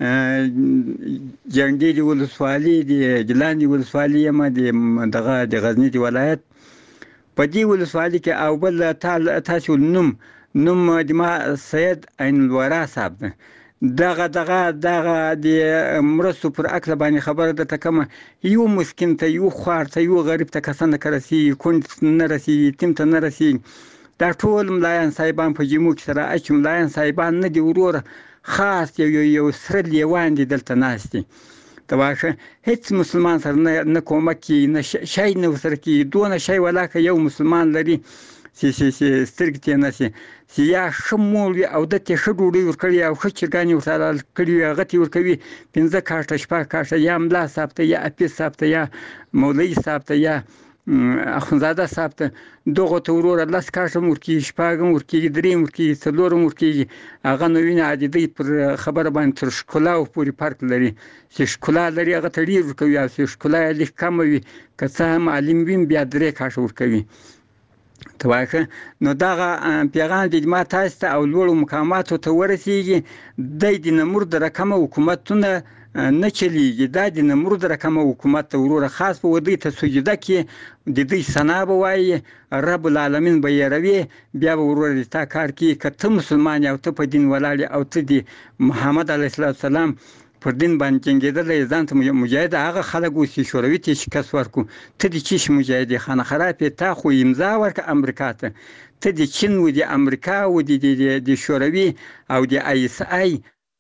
S17: جنګي د ولسوالۍ د ګیلان د ولسوالۍ یم دغه د غزني د ولایت په دې ولسوالۍ کې او بل تاسو نوم د ما سید عین الورا صاحب ده. دغه د مرستو پر عکس باندې خبره ده کومه یو مسکین ته یو خوار ته یو غریب ته کسان نه رسي کونډ نه رسي یتیم ته نه رسي. دا ټول ملایان صاحبان په جمهور کې سره اچ ملایان صاحبان نه دی وروره خاص یو سره لیوان دي دلته ناست دي. تواشه هیڅ مسلمان سره نه کومک کی نه شي نه سره کی دونه شي ولاکه یو مسلمان لري سترګې ته نه سي یا شمول او د ته شډوړي ورکړي او خچګانی ورسره کړي هغه تی ورکوي 15 کارته شپه کارته یا ملا صاحب ته یا اپي صاحب ته یا مولوي صاحب ته یا اخونزاده صاحب ته دغه تورور لاس کارته ورکی شپاګم ورکی دریم ورکی څلورم ورکی هغه نو ویني عادي پر خبره باندې تر شکلا او پوری فرق لري چې شکلا لري هغه تړي ورکوي او چې شکلا لیک کم وي که هم عالم وین بیا درې کارته ورکوي. تواخه نو دغه پیغام د ما تاسو ته او لوړو مقاماتو ته ورسیږي د نمرود رقم حکومتونه نه چلیږي. دا د نمرود رقم حکومت ته وروره خاص په ودی ته سجده کې د دې ثنا به وایي رب العالمین به یې روي بیا به وروره تا کار کوي که ته مسلمان او ته په دین ولاړ او ته د محمد علیه السلام پر دین باندې جنګېدلی ځان ته مجاهد هغه خلک اوسي شوروي ته شکست ورکو ته د چی مجاهد خانه خرابې تا خو امضا ورکه امریکا ته د چین و د امریکا و د شوروي او د ایس ای.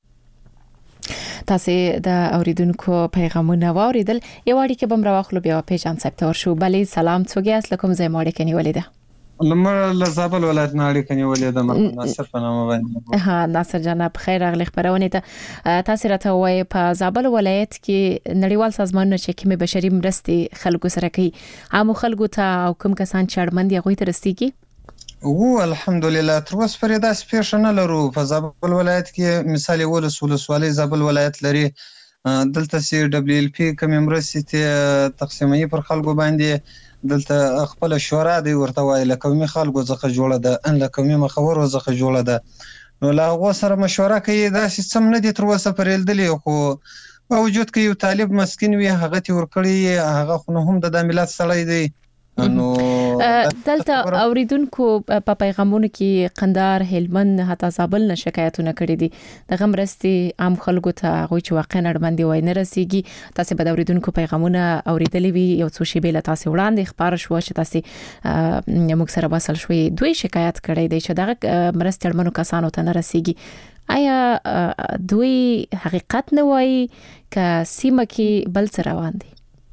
S6: تاسو د اوریدونکو پیغامونه واوریدل. یو اړیکه بم راوخلو بیا پیجان صاحب ته ورشو. بلې سلام څوګي اس لکم زې ماړه کني ولیده
S18: لمر لزابل ولایت ناړي کني ولیده ناصر په نامه باندې.
S6: ها ناصر جناب خیر اغلی خبرونه ته تاسو راته وای په زابل ولایت کې نړیوال سازمانونه چې کومه بشري مرستې خلکو سره کوي عام خلکو ته او کوم کسان چې اړمن دي غوي ته رسیږي.
S18: الحمدلله تر اوسه پرې دا سپیشل نه لرو. په زابل ولایت کې مثال ولسوالۍ زابل ولایت لري دلته سی دبليو ال پی کوم مرستې تقسیمي پر خلکو باندې دلته خپل شورا دی ورته وای لکومي خلکو ځخه جوړه ده ان لکومي مخورو ځخه جوړه ده نو لا هغه سره مشوره کوي دا سیستم نه دی تر اوسه پرېلدلی خو په وجود کې یو طالب مسکین وي هغه تی ورکړي هغه خو هم د ملت سړی دی نو
S6: دلته اوریدونکو په پیغامونو کې قندار هلمند حتی زابل نه شکایتونه کړي دي د غمرستي عام خلکو ته غوي چې واقعا اړمندي وای نه رسیږي تاسو به د اوریدونکو پیغامونه اوریدلې وي یو څو شی به تاسو وړاندې خبر شو چې تاسو موږ سره وصل شوي دوی شکایت کړي دي چې دغه مرستي اړمنو کسانو ته نه رسیږي آیا دوی حقیقت نه وای ک سیمه کې بل څه روان دي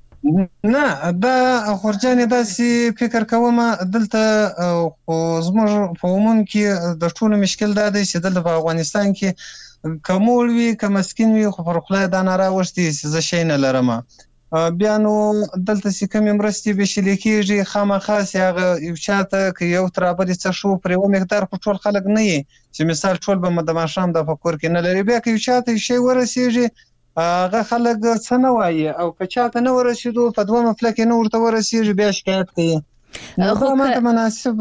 S18: نه دا خورجان داسې فکر کوم دلته خو زموږ په عموم کې د ټولو مشکل دا دی چې دلته په افغانستان کې کومول وي که مسکین وي خو پر خپل دا ناره وشتي چې زه شي نه لرم بیا نو دلته چې کوم مرستې به شل کېږي خامخا هغه یو چاته که یو ترابل څه شو پر یو مقدار په ټول خلک نه وي چې مثال ټول به د ماشام د فکر کې نه لري بیا که یو چاته شي ورسیږي هغه خلک څه نه وایي او که چاته نه ورسېدو په دوه مفلکې نه ورته ورسېږي بیا شکایت کوي خو ماته مناسب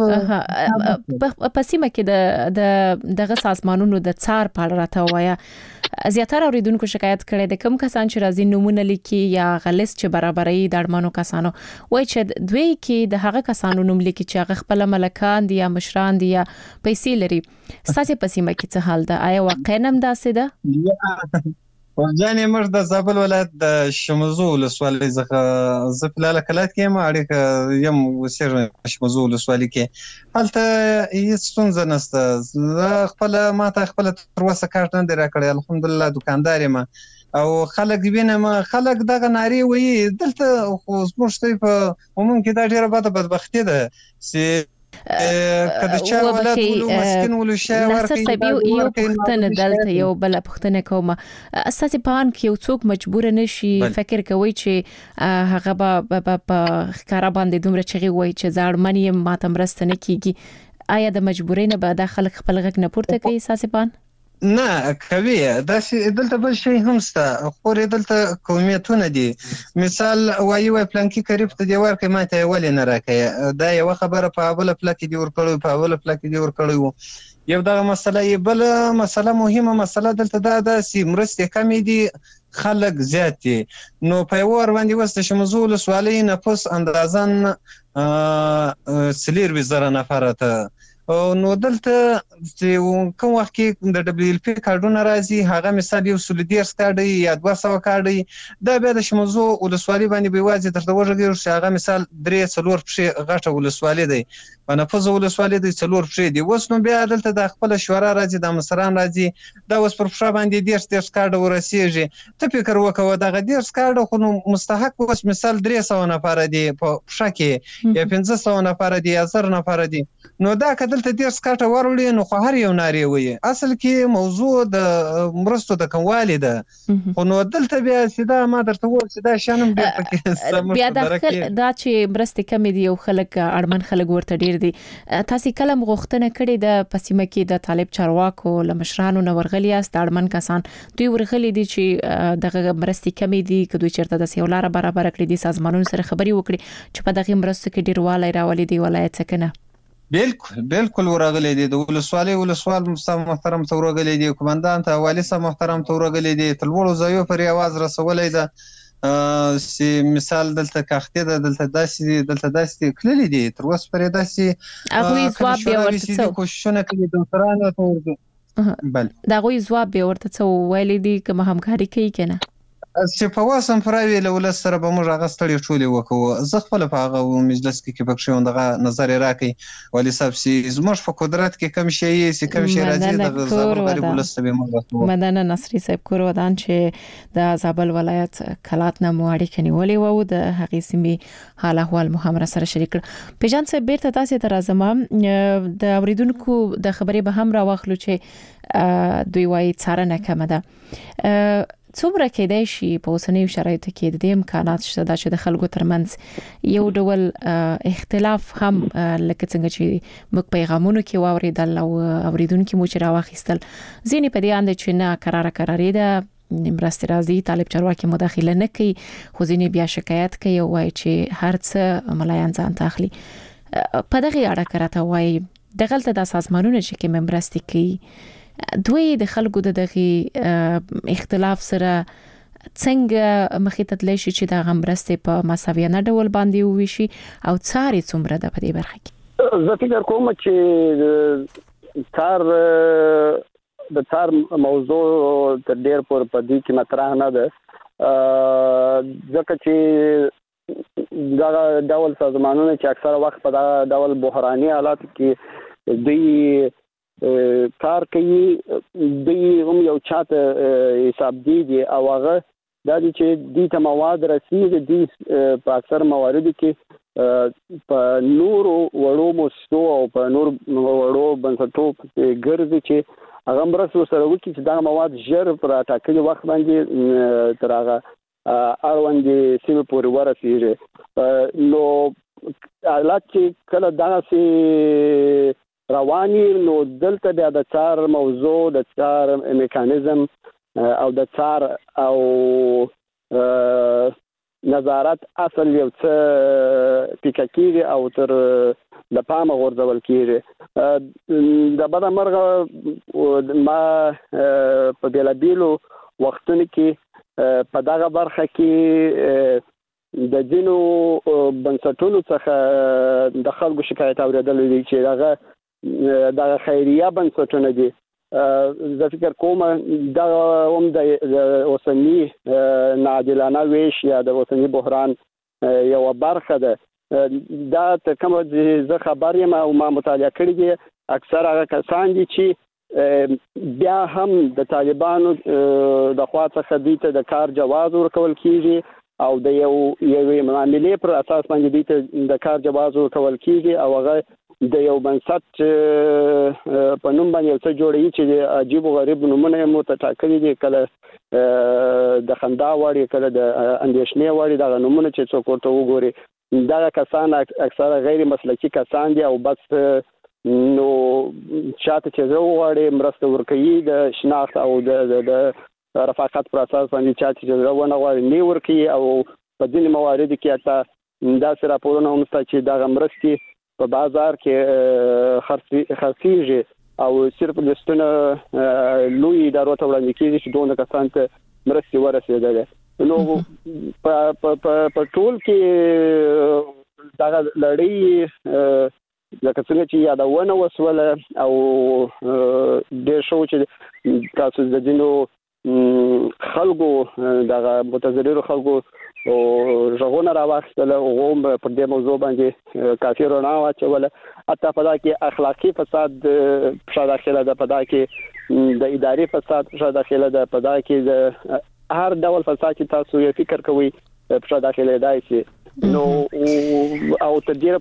S6: په سیمه کې د دغه سازمانونو د څار په اړه راته وایا زیاتره اوریدونکو شکایت کړي د کم کسان چې راځي نمونه لیکي یا غلیظ چې برابرۍ د اړمنو کسانو وای چې دوی کې د هغه کسانو نوم لیکي چې هغه خپل ملکان دي یا مشران دي یا پیسې لري ساسي په سیمه کې څه حال ده آیا واقعا هم داسې ده
S18: ځانې موږ د زابل ولایت د شمزو ولسوالۍ څخه زه په لاله کلات کې یم اړیکه یم اوسېږم شمزو ولسوالۍ کې هلته هېڅ ستونزه نشته زه خپله ماته خپله تر اوسه کارت نه دی راکړی الحمدلله دوکاندار یم او خلک وینم خلک دغه نارې وایي دلته خو زموږ شته په عموم کې دا ډېره بده بدبختي ده چې کله چې ولادت ولو مسكين ولو شای ورکړي
S6: یو پښتنه دلته یو بل پښتنه کومه اساسي پان کې یو څوک مجبور نشي فکر کوي چې هغه په ښکارا باندې دومره چغي وای چې ځړمنې ماته مرسته نه کیږي آیا د مجبورۍ نه به د خلک خپل غږ نه پورته کوي اساسي پان
S18: نه کوي دا دلته بل شي هم سته خو دلته قومیتونه دي مثال وایي پلانکی کریب ته دی ورکه ماته ولې نه راکې دا یو خبره په اول پلاک دی ورکړو په اول پلاک دی ورکړو یو دا مسله بل مسله مهمه مسله دلته دا چې مرستې کمې دي خلک زیات دي نو په ور باندې وسته شمزول سوالي نفس اندازن سلیر وزره نفرته نو دلته چې کوم وخت کې د دبليو ال پی کارډونه راځي هغه مثال یو سولیدیرس کارډ یا 200 کارډ دا به د شمزو ولسوالۍ باندې به واځي تر دا وژګر چې هغه مثال 3-4 پښې غټه ولسوالۍ دی په نفذ ولسوالۍ دی 4 پښې دی وس نو بیا دلته د خپل شورا راځي د مصران راځي دا وس پر پښه باندې 10 کارډ ورسیږي ته فکر وکوه دغه 10 کارډ خو مستحق وس مثال 300 نفر دی په پښه کې یا 500 نفر دی یا 1000 نفر دی نو دا دلته ډیر سکاټه ورولې نو خو هر یو ناری وي اصل کې موضوع د مرستو د کموالي ده خو نو دلته بیا سیده ما درته وویل چې دا شانم ډیر پکې
S6: بیا دا چې مرستې کمې دي او خلک اړمن خلک ورته ډیر دي تاسو کلم غوښتنه کړې د پسیمه کې د طالب چارواکو لمشرانو نو ورغلي است اړمن کسان دوی ورغلي دي چې دغه مرستې کمې دي که دوی چیرته د سیولار برابر کړې دي سازمانونو سره خبري وکړي چې په دغه مرستو کې ډیر والي راولي دی ولایت څخه
S18: بالکل ورغلي دي د ولسوالۍ محترم ته ورغلي دي کمانډان ته والی صاحب محترم ته ورغلي دي تلوړو ځایو پر आवाज رسولې ده سی مثال دلته کاخته ده دلته داسې کړلې دي تر اوسه پر داسې
S6: هغه ځواب به ورته
S18: کوششونه کوي د ترانه ته بل
S6: دا غوي ځواب به ورته څو ویلې دي کوم همکاري کوي کنه
S18: چې په واسم فراوی له ولس سره به موږ هغه ستړي ټولې وکړو زه خپل په هغه مجلس کې پکښې دغه نظر راکړي ولی صاحب سي زموږ په قدرت کې کم شي چې کم شي راځي د زابل غریب ولس ته به موږ
S6: مدنه نصری صاحب کور ودان چې د زابل ولایت کلات نه مواري کني ولې وو د هغه سیمې حال احوال محمد سره شریک پیجان صاحب بیرته تاسو ته راځم د اوریدونکو د خبرې به هم راوخلو چې دوی وايي څارنه کمه ده څومره کېدای شي په اوسنیو شرایطو کې د امکانات شته چې د خلکو ترمنځ یو ډول اختلاف هم لکه څنګه چې موږ پیغامونو کې واوریدل او اوریدونکو مو چې راوخیستل ځینې په دې اند چې نه قرارې ده مرستې راځي طالب چارواکي مداخله نه کوي خو ځینې بیا شکایت کوي او وایي چې هر څه ملایان ځان ته اخلي په دغه اړه کراته وایي دغلته د سازمانونو چې کې مرستې کوي دوی د خلکو د دغه اختلاف سره څنګه مخې ته تللی شي چې د غمرستې په مساویانه ډول باندې وویشي او څاري څومره د په دې برخه کې؟
S9: زه فکر کوم چې څار موضوع تر ډیر پورې په دې کې مطرح نه ده، ځکه چې دا ډول سازمانونه چې اکثره وخت په دا ډول بحراني حالات کې دوی کار کوي، دوی هم یو چاته حساب دیږي او هغه دا دي چې دوی ته مواد رسیږي، دوی په اکثر مواردو کې په نورو وړو مؤسسو او په نور وړو بنسټو کې ګرځي چې هغه مرسته سره وکړي چې دا مواد ژر پر ټاکلي وخت باندې تر هغه اړوندې سیمې پورې ورسیږي. نو حالات چې کله دغسې رواني نو دلته بیا د څار موضوع، د څار میکانیزم او د څار او نظارت اصل یو څه پیکه کېږي او تر د پامه غورځول کېږي. د بده مرغه ما په بېلابېلو وختونو کې په دغه برخه کې د ځینو بنسټونو څخه د خلکو شکایت اورېدلی دی چې دغه خیریه بنسټونه دي. زه فکر کوم دا هم د اوسني ناعادلانه ویش یا د اوسني بحران یوه برخه ده. دا تر کومه زه خبر یم او ما مطالعه کړي دي، اکثر هغه کسان دي چې بیا هم د طالبانو د خوا څخه دوی ته د کار جواز ورکول کېږي او د یوې معاملې پر اساس باندې دوی ته د کار جواز ورکول کېږي او هغه د یو بنسټ په نوم باندې یو څه جوړوي چې عجیب و غریب نومونه یې ورته ټاکلي دي، کله د خندا وړ، کله د اندېښنې وړ دغه نومونه چې څوک ورته وګوري. دغه کسان اکثره غیر مسلکي کسان دي او بس نو چاته چې زه وغواړي مرسته ورکوي د شناخت او د رفاقت پر اساس باندې، چاته چې زه ونه غواړي نه ورکوي. او په ځینې مواردو کې حتی داسې راپورونه هم شته چې دغه مرستې په بازار کې خرڅېږي او صرف لستونه لوی ادارو ته وړاندې کېږي چې دونه کسان ته مرستې ورسېدلې. نو په ټول کې دغه لړۍ لکه څنګه چې یادونه وسوله او ډېر شو چې تاسو د ځینو خلکو دغه متضررو خلکو غږونه راواخیستل، هغو هم پر دې موضوع باندې کافي رڼا واچوله. حتی په دا کې اخلاقي فساد پښه داخله ده، په دا کې د اداري فساد پښه داخله ده، په دا کې د هر ډول فساد چې تاسو یې فکر کوئ پښه داخله دی شي. نو او تر ډیره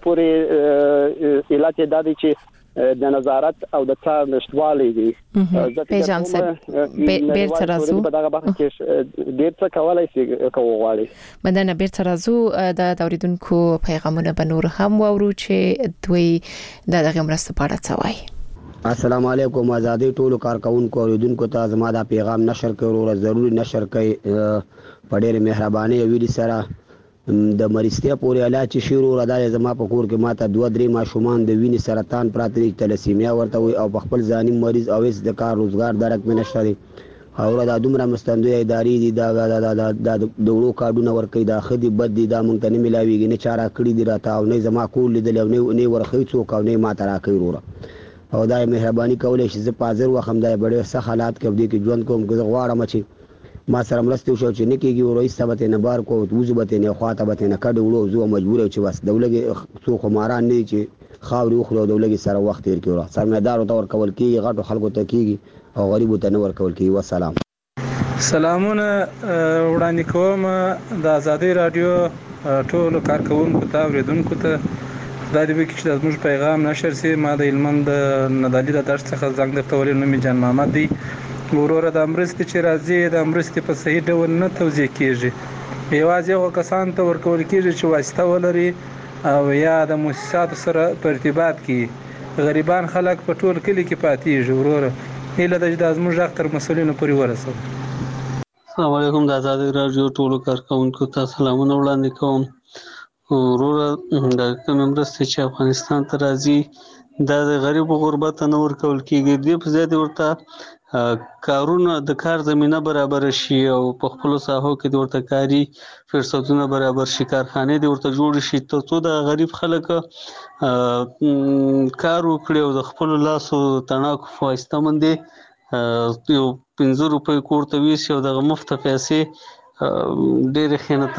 S9: پورې علت دا دی چې د نظارت او د څار نشټوالي دي.
S6: پیژان صاحب بیرته راځو
S9: په دغه برخه کې ډیر څه کولای شي کوغواړي.
S6: مدنه بیرته راځو د اوریدونکو پیغامونه به نور هم واورو چې دوی دغه مرسته په اړه څه وایي.
S19: السلام علیکم. آزادی ټولو کارکونکو اوریدونکو ته زما دا پیغام نشر کړو، ضروري نشر کړئ په ډېر مهرباني او ویلي سره. د مرستیا پورې علاج چې شروع راځي زما په کور کې ماته 2-3 ماشومان د وینې سرطان پراته دي، تلسیمیا ورته وي او په خپل ځاني مریض او هیڅ د کار روزګار درک نه نشته دي او دا دومره مستندوی ادارې دي دا د وړو کارډونه ورکوي، دا ښه دي بد دي، دا موږ ته نه میلاویږي، نه چا راکړي دي راته او نه زما کور لیدلی او نه ورښوي څوک او نه یې ماته راکوي وروره. او دا مهرباني کولی شي زه په حاضر وخت هم دا به ډېر سخت حالات کې دې کې ژوند کوم، که زه غواړم چې ما سره مرسته وشي چې نه کېږي ورو ایسته به ترېنه بار کو وځو به ترېنه خواته به ترېنه کډه وړو زه مجبور یم چې بس د ولږې څوک خو ماران نه دي چې خاورې وخوري او د ولږې سره وخت تېر کړي وروه. سرمایه‌دارو ته ورکول کېږي، غټو خلکو ته کېږي او غریبو ته نه ورکول کېږي. والسلام.
S7: سلامونه وړاندې کوم د ازادۍ راډیو ټولو کارکوونکو ته اوریدونکو ته. دا دې وکړي چې زموږ پیغام نشر سي. ما د هلمند ندالي د دشت څخه زنګ درته ولې نوم مې جان محمد دی. وروره د مرستې چې راځي د مرستې په صحیح ډول نه توزیع کېږي، یوازې هغو کسانو ته ورکول کېږي چې واسطه ولري او یا د مؤسساتو سره په ارتباط کې. غریبان خلک په ټول کلي کې پاتېږي. وروره هیله ده چې دا زموږ غږ تر مسؤلینو پورې ورسوي.
S20: السلام علیکم. د ازادۍ راډیو ټولو کارکوونکو ته سلامونه وړاندې کوم. وروره د کومې مرستې چې افغانستان ته راځي دا د غریب غربت نه ورکول کیږي. دې په ځای ورته کارونه د کار زمينه برابر شي او په خپل ساحو کې د ورته کاری فرصتونه برابر شي، کارخانه د ورته جوړ شي ترڅو د غریب خلک کار وکړي او د خپل لاسو تڼاکو فایسته مندې یو 15 روپۍ کور ته ویسي او دغه مفت پیسې ډېرې ښې نه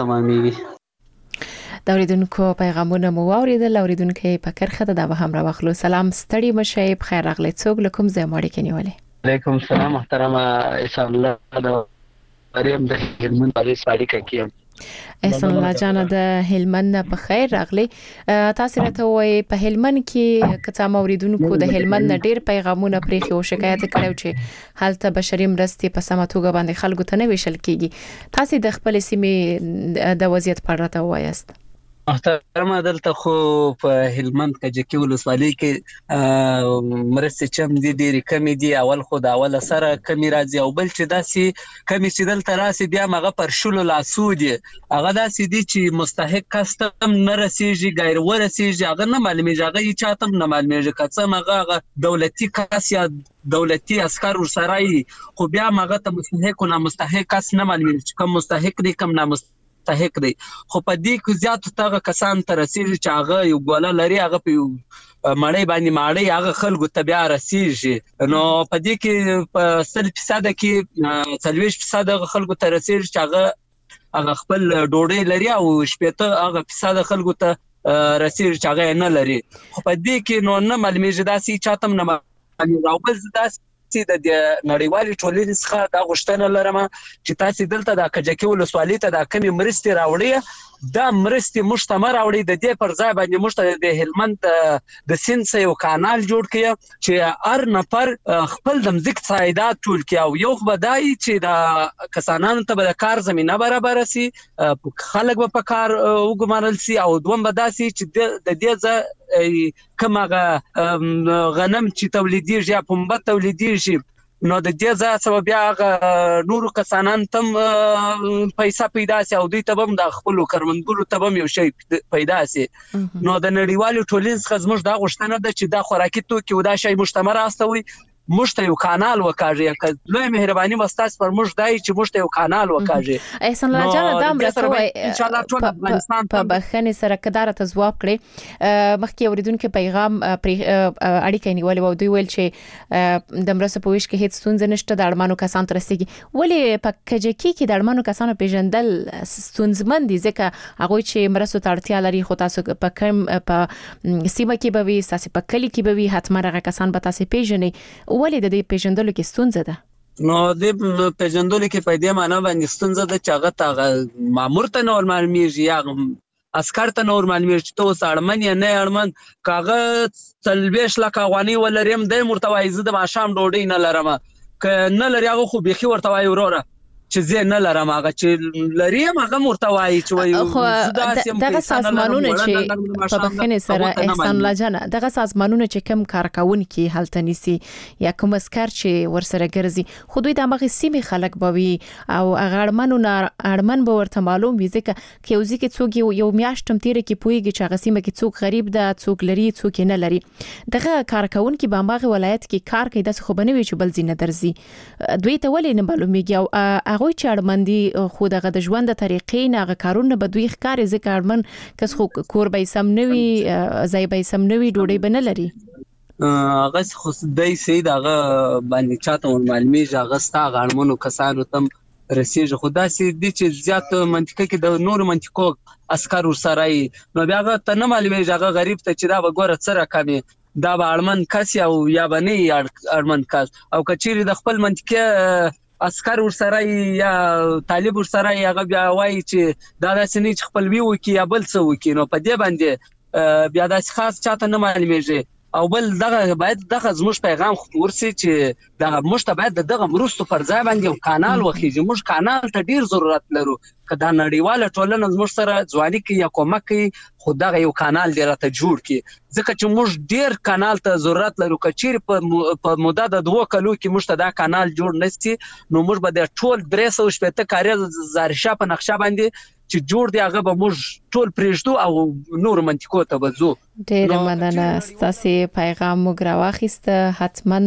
S20: تمامېږي.
S6: د اوریدونکو پیغامونه مو واوریدل. اوریدونکو په کرخه د هم راوخلو. سلام، ستړي مشئ، بخیر راغلی. څوک له کوم ځای مړی کې نیولې؟
S21: علیکم السلام محترمه احسان الله د مریم د هلمند پالیس اړیکه کیم.
S6: احسان الله جان د هلمند په خیر راغلی. تاسو راته وایي په هلمند کې کته موریدونکو د هلمند ډیر پیغامونه پرې خو شکایت کړو چې حالت بشري مرستې په سمه توګه باندې خلکو ته نه ویشل کیږي. تاسو د خپل سیمې د وضعیت په اړه راته وایاست.
S21: محترمه دلته خو په هلمند کې ولسوالۍ کې مرستې چم دي ډېرې کمې دي. اول خو د اول سره کمی راځي او بل چې داسې کمی چې دلته راسي بیا مغه پر شلو لاسو دي. هغه داسې دي چې مستحق کس ته نه رسیږي، غیر ورسیږي، هغه نه معلومیږي، هغه یې چاته نه معلومیږي. که مغه دولتي کس یا دولتي عسكر ورسره خو بیا مغه ته مستحق او نامستحق کس نه معلومیږي، کوم مستحق دي کوم نامستحق دی. خو په دې کې زیات تاغه کسان تر رسیږي چې هغه یو ګوله لري، هغه په مړی باندې مړی هغه خلکو ته بیا رسیږي. نو په دې کې په 100% کې 40% خلکو ته رسیږي چې هغه خپل ډوډۍ لري او 70% خلکو ته رسیږي چې هغه نه لري. خو په دې کې نو نه معلومیږي داسې چاته نه معلومیږي. او بل داسې د نړیوالي ټولنې څخه دا غوښتنه لرم چې تاسو دلته د کجکي ولسوالۍ ته د کمی مرستې راوړي، دا مرستې مشتمل راوړي. د دې پر ځای باندې مشته د هلمند د سیند یو کانال جوړ کړي چې هر نفر خپل د مزک سایدات ټول کړي او یو بدای چې د کسانانو ته د کار زمينه برابر شي، خلک به په کار وګمارل شي او دوم بداسي چې د دې کماغه غنم چې تولیدیږي یا پنبه تولیدیږي نو د دې ځای سبب بیا نورو کسانان تم پیسې پیدا سي او دوی ته هم د خپل کارمندګرو ته هم یو شی پیدا سي. نو د نړیوالو ټولنې څخه زموږ دا غوښتنه ده چې دا خوراکي توکي او دا شی مشتمل راستوي، مشته یو کانال وکاږي. لوی مهرباني واستاس پر موږ دای چې مشته یو کانال وکاږي.
S6: احسان الله جان دا مرسته ان شاء الله ټول افغانستان په بخنه سره کدار ته جواب کړي. مخکې اوریدونکو پیغام اړیکې نیولې و دوی ویل چې د مرسته په ویش کې هیڅ ستونزه نشته، د اړمنو کسان تر رسیدي. ولې په کجکی کې د اړمنو کسانو پیژندل ستونزمن دي؟ ځکه هغه چې مرسته ته اړتیا لري خو تاسو په کم په سیمه کې به وي، تاسو په کلی کې به وي، حتما هغه کسان به تاسو پیژنئ. ولې د دې پیژندلو کې ستونزه ده؟
S21: نو د پیژندلو کې په دې معنی باندې ستونزه ده چې هغه ته مامور ته نور معلومیږي یا عسكر ته نور معلومیږي چې تاسو اړمن یا نه اړمن. کاغه 40 لک افغاني ولرم د مرتوای زه د ماشام ډوډۍ نه لرم، ک نه لري هغه خو بيخي ورتوای وروره چې زه نه لرم، هغه چې لري هغه مرتوای چې وایي
S6: دغه سازمانونه چې په بخښنې سره احسان الله جان دغه سازمانونه چې کم کارکون کې حالت نیسي یا کوم اسکر چې ورسره ګرځي خو دوی د هغه سیمې خلک بوي او هغه اړمن به ورته معلوم وي. ځکه کې یو ځکه څوک یو میاشتم تیر کې پويږي چې هغه سیمه کې څوک غریب ده، څوک لري، څوک نه لري. دغه کارکون کې په هغه ولایت کې کار کوي داسې خو بنوي چې بل زینه درځي. دوی ته ولې نه معلومیږي او هغه چې اړمندي خو دغه د ژوند د طریقې نه هغه کارونه به دوی ښکاري. ځکه اړمن کس خو کور به سم نوي، ځای به سم نوي، ډوډۍ به نه لري.
S21: هغه خو دای سید هغه باندې چاته معلومیږي، هغه ستا اړمنو کسانو تم رسیږي. خو داسې دي چې زیات منطقه کې د نور منطقو عسكر ورسره نو بیا هغه ته نه معلومیږي، هغه غریب ته چې دا وګوره څه رقمي دا به اړمن کس او یا به نه اړمن کس. او کچېری د خپل منطقه عسكر ورسره یا طالب ورسره هغه بیا وایي چې دا داسې نه چې خپل وی وکي یا بل څه وکي. نو په دې باندې بیا داسې خاص چاته نه معلومیږي. او بل دغه باید دغه زموږ پیغام ورسي چې دغه مشته باید دغه مرستو پر ځای باندې کانال وخیږي. موږ کانال ته ډیر ضرورت لرو، که دا نړیواله ټولنه زموږ سره ځواني کوي یا کومک کوي خو دغه یو کانال دی راته جوړ کړي. ځکه چې موږ ډیر کانال ته ضرورت لرو. که چیرې په موده د 2 کلو کې موږ ته دا کانال جوړ نشي نو موږ به د ټول 360 کاري زارشا په نقشه باندې چې جوړ دی هغه به موږ ټول پرېږدو او نور منطقو ته وځو.
S6: ډېر مننه ستاسو پیغام موږ راواخیسته حتما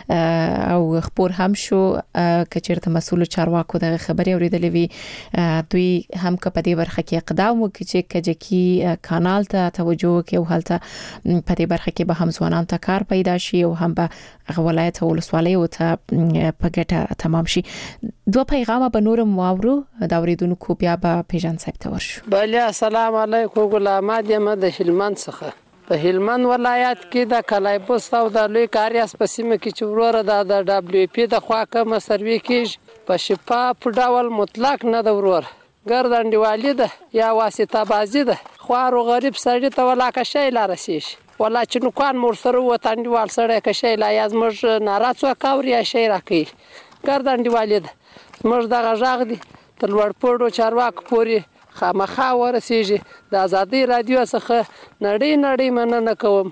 S6: او خبر هم شو کچېرته مسؤل چارواکو د خبري اوریدلې وي دوی هم په دې برخه کې اقدام وکړي چې کجکی کانال ته توجه وکړي او هلته په دې برخه کې به هم ځوانان ته کار پیدا شي او هم به ولایت ولسوالۍ او ته په ګټه تمام شي. دوه پیغام به نور مواورو دا اوریدونکو بیا به پیژن صاحب ته ورشو.
S1: بله السلام علیکم غلامات یم د هلمند څخه. په هلمند ولایت کې د کلایبوس او د لوی کاریاس په سیمه کې چې وروره د دبليو پی د خوا کومه سروي کېږي په شفاف ډول مطلق نه د ورور ګردنډوالي ده یا واسطه بازي ده خوار او غریب سړی ته ولاکه شی لا رسیږي ولا چې نو کان مور سره وتاندوال سره که شی لا یاز مر ناراڅو کاوري شی راکې ګردنډوالي ده مر د غږ دي تر ور پړو چارواک پوری خامخا ورسیږي. د ازادي رادیو څخه نړۍ مننه کوم.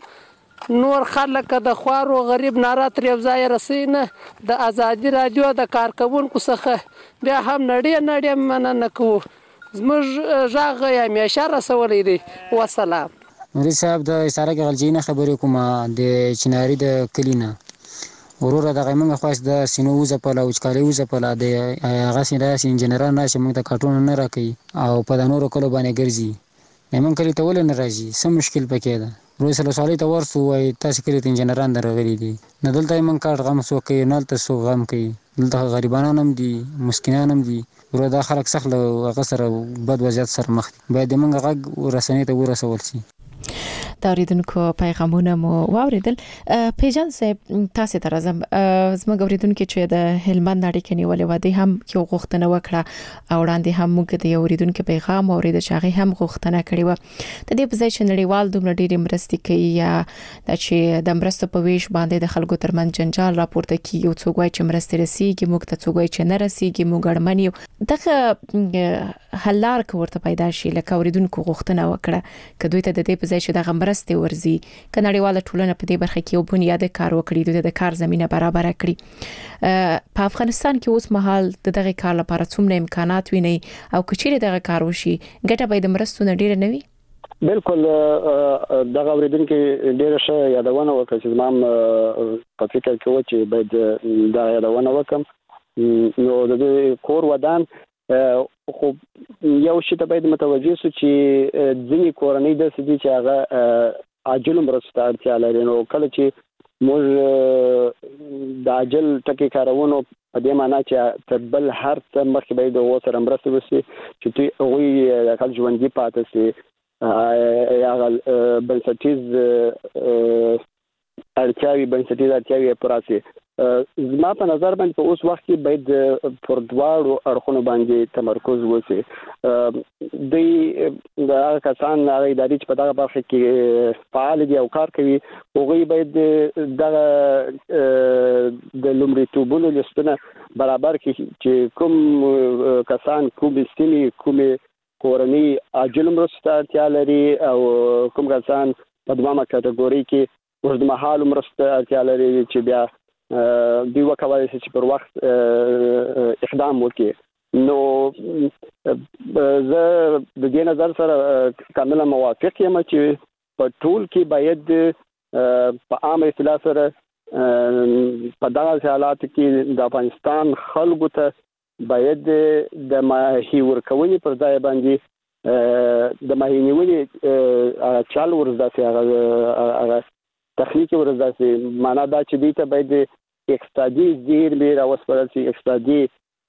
S1: نور خلک د خوار او غریب نارات ریوځای رسینه د ازادي رادیو د کارکونکو څخه بیا هم نړۍ مننه کوم. زموږ ژغ یې همیشه رسولې دي. والسلام.
S22: مری صاحب د اشاره کې غلجینه خبرې کومه د چناري د کلینا وروره د غیمنګ خاص د سینو وزپلا او چکالي وزپلا د هغه سینه انجنیران راشي موږ ته کارټون نه راکې او په دانورو کلو باندې ګرځي نمن کلی ته ول نه راځي سم مشکل پکې ده روز له سوالي ته ورسو وای تاسو کلی ته انجنیران درغلي دي نه دلته موږ کار غم سو کوي نه تل سو غم کوي دلته غریبانان هم دي مسکینان هم دي ورو د خلک سخله هغه سره بد وضعیت سره مخ باید موږ غږ رسنۍ ته ورسول شي.
S6: دا اوریدونکو پیغامونه مو واوریدل. پیجن صاحب تاسو ته راځم. زموږ اوریدونکو چې د هلمند اړیکې نیولې و دي هم یو غوښتنه وکړه او وړاندې هم موږ د اوریدونکو پیغام اوریدل چې هغه هم غوښتنه کړې و د دې په ځای چې نړیوال دومره ډېرې مرستې کوي یا چې د مرستو په ویش باندې د خلکو ترمنځ جنجال راپورته کیږي او څوک وایي چې مرستې رسیږي موږ ته څوک وایي چې نه رسیږي موږ اړمن یو دغه حل لار ورته پیدا شي. لکه اوریدونکو غوښتنه وکړه که دوی ته د دې په ځای چې دغه مرستې ورزي که نړیواله ټولنه په دې برخه کې یو بنیادی کار وکړي دوی د کار زمينه برابر کړي. په افغانستان کې اوس مهال دغه کار لپاره څومره امکانات ویني او کچېره دغه کار وشي ګټه به د مرستو نه ډیره نه وي.
S9: بالکل دغه اوریدونکو ډیره ښه یادونه وکړه چې زمام په فکر کې و چې باید دا یادونه وکم نو د کور ودان خو یو شی ته باید متوجه شو چې ځینې کورنۍ د سدي چې هغه عاجل مرسته اړتیا لري نو کله چې موږ د عاجل ټکی کارونو په دې معنی چې تبل هر څه مخکې باید د وسره مرسته وشي چې دوی هغوی د خلک ژوندي پاتې شي هغه بنسټیز اړتیاوي پوره شي. زما په نظر باندې په اوس وخت کې باید پر دواړو اړخونو باندې تمرکز وشي. د هغه کسان هغه ادارې چې په دغه برخه کې فعال دي او کار کوي هغوی باید دغه د لومړیتوبونو لیستونه برابر کړي چې کوم کسان کوم سیمې کومې کورنۍ عاجل مرستو اړتیا لري او کوم کسان په دویمه کټګوري کې اوږدمهاله مرستو اړتیا لري چې بیا دوی وکولای شي چې پر وخت اقدام وکړي. نو زه د دې نظر سره کاملا موافق یم چې په ټول کې باید په عام اصطلاح سره په دغه حالات کې د افغانستان خلکو ته باید د ماهي ورکونې پر ځای باندې د ماهي نیولې چال ورزداسي هغه تخنیکی ورزداسي معنا دا چې دوی ته باید اقتصادي زیرمې راوسپارل شي اقتصادي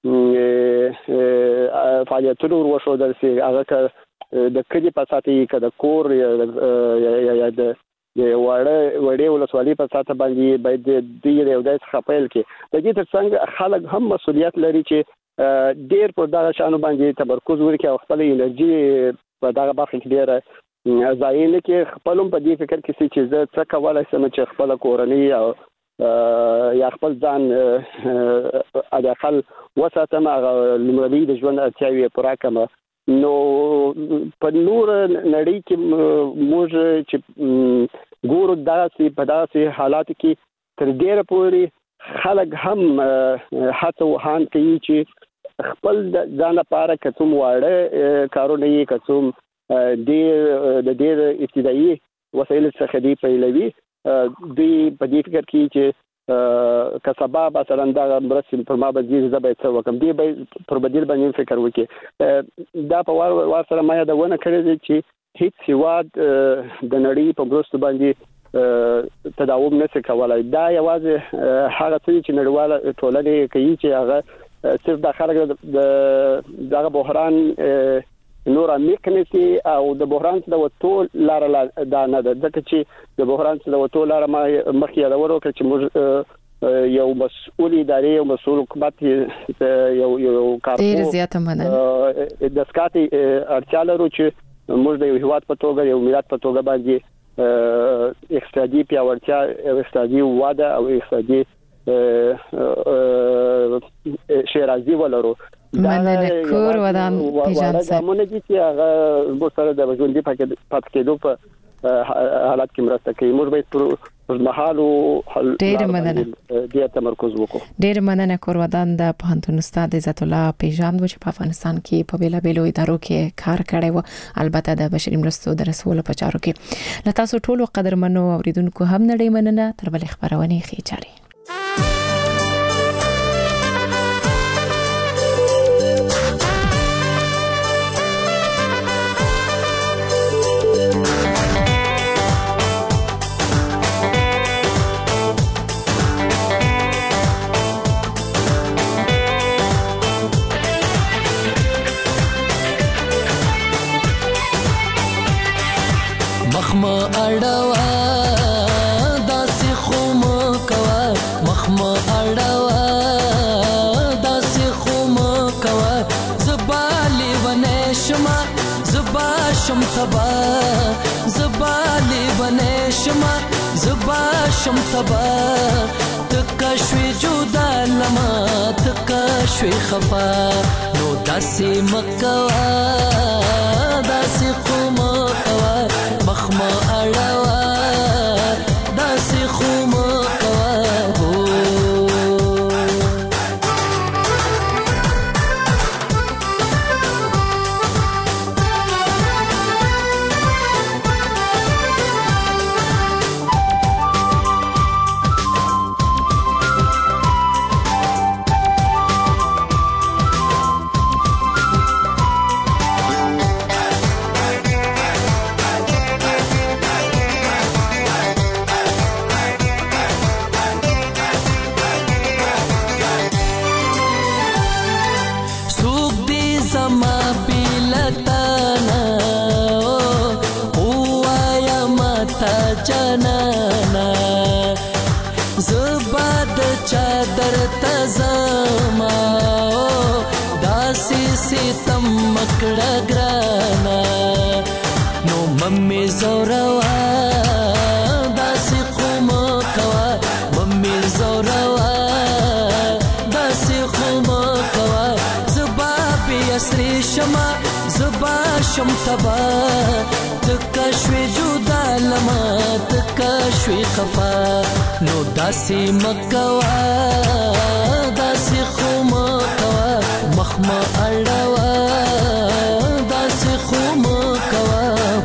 S9: فعالیتونه وروښودل شي هغه که د کلي په ساته یې که د کور یا د وړې ولسوالۍ په ساته باندې باید دوی د یو ځای څخه پیل کړي. د دې ترڅنګ خلک هم مسؤلیت لري چې ډېر پر دغه شیانو باندې تمرکز وکړي او خپله انرژي په دغه برخه کې ډېره ضایع نه کړي. خپل هم په دې فکر کې چې زه څه کولی شم چې خپله کورنۍ او یا خپل ځان حداقل وساتم هغه لومړنۍ د ژوند اړتیاوې یې پوره کړم. نو په نور نړۍ کې موږ چې ګورو داسې په داسې حالاتو کې تر ډېره پورې خلک هم هڅه وهان کوي چې خپل ځان لپاره که څوم واړه کارونه یې که څوم ډېر ابتدایي وسایل څخه دی پیلوي دوی په دې فکر کې چې کسبه مثلا دا مرسته پر ما باندې زبې څه وکم دی به پر بدیل باندې فکر وکړي دا په وار سره ما یادونه کړې چې هیڅ هیواد د نړۍ په مرسته باندې تداوم نشي کولای دا یوازې هغه څه چې نړیواله ټولنه کوي چې هغه صرف د خلک دغه بحران نور عمیق نشي او د بحران څخه وټول لار دا نه ده ځکه چې د بحران څخه وټول لار ما مخکې یادونه وکړه چې موږ یو مسؤل ادارې او مسؤل حکومت یو کارکو
S6: ډیر زیاته مننه
S9: د سکاتي اړتیا لرو چې موږ د یو هیواد په توګه یو ملت په توګه باندې اقتصادي پیاوړتیا اقتصادي واده او اقتصادي شیرازي ولرو
S6: مننه کور ودان پیژان صاحب
S9: مونږ چې هغه بوسره د ژوندۍ پات کېدو په حالت کې مرسته کوي موږ به پر محالو
S6: ډیر مننه
S9: د تمرکز وکړو
S6: ډیر مننه کور ودان د پوهنتون استاد عزت الله پیژان و چې په افغانستان کې په بیلابیلو ادارو کې کار کړی و البته د بشري مرستو د رسولو په چارو کې لتاسو ټولو قدرمنو اوریدونکو هم نړۍ مننه تر بل خبرونه ښه چاري
S4: مخما اړوا داسې خوم کوا مخما اړوا داسې خوم کوا زبالي ونشما زبا شم تبا زبالي ونشما زبا شم تبا تکشوي جدا لما تکشوي خفا نو داسې مکوا داسې خوم کوا مخما اړوا داسې خوم کوا جنانا زباد چادر تزما داسي ستم مکړه ګرانا نو ممي زوروا داسي قوم کوا ممي زوروا داسي قوم کوا زباب يسري شما زبا شم تبا تکشوي جدا لما تکشوي خفا نو داسي مکوا داسي خوم کوا مخما اړوا داسي خوم کوا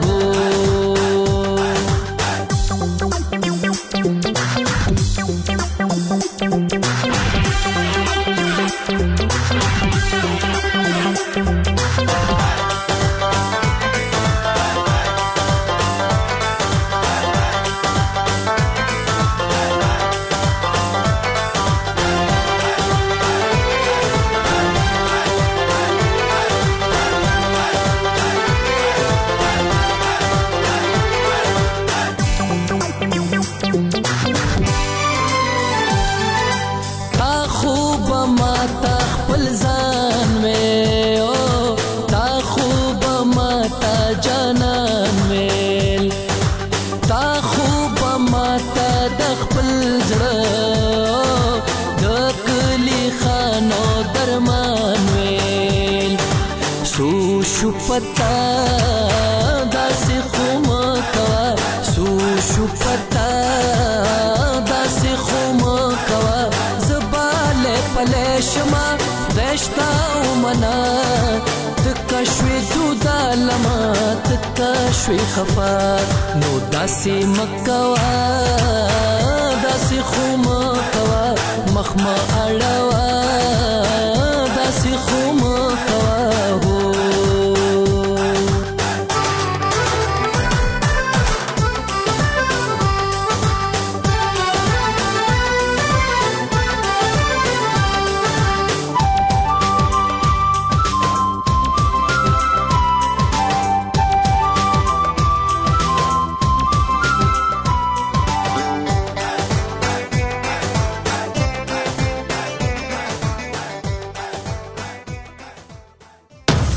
S4: پتا داسې خوم کوا سو پتا داسې خوم کوا زباله پلشما دشتا ومنا تکشوي جود مکالمات تشوي خفا نو داسي مکوا داسي خو مکوا مخما اړوا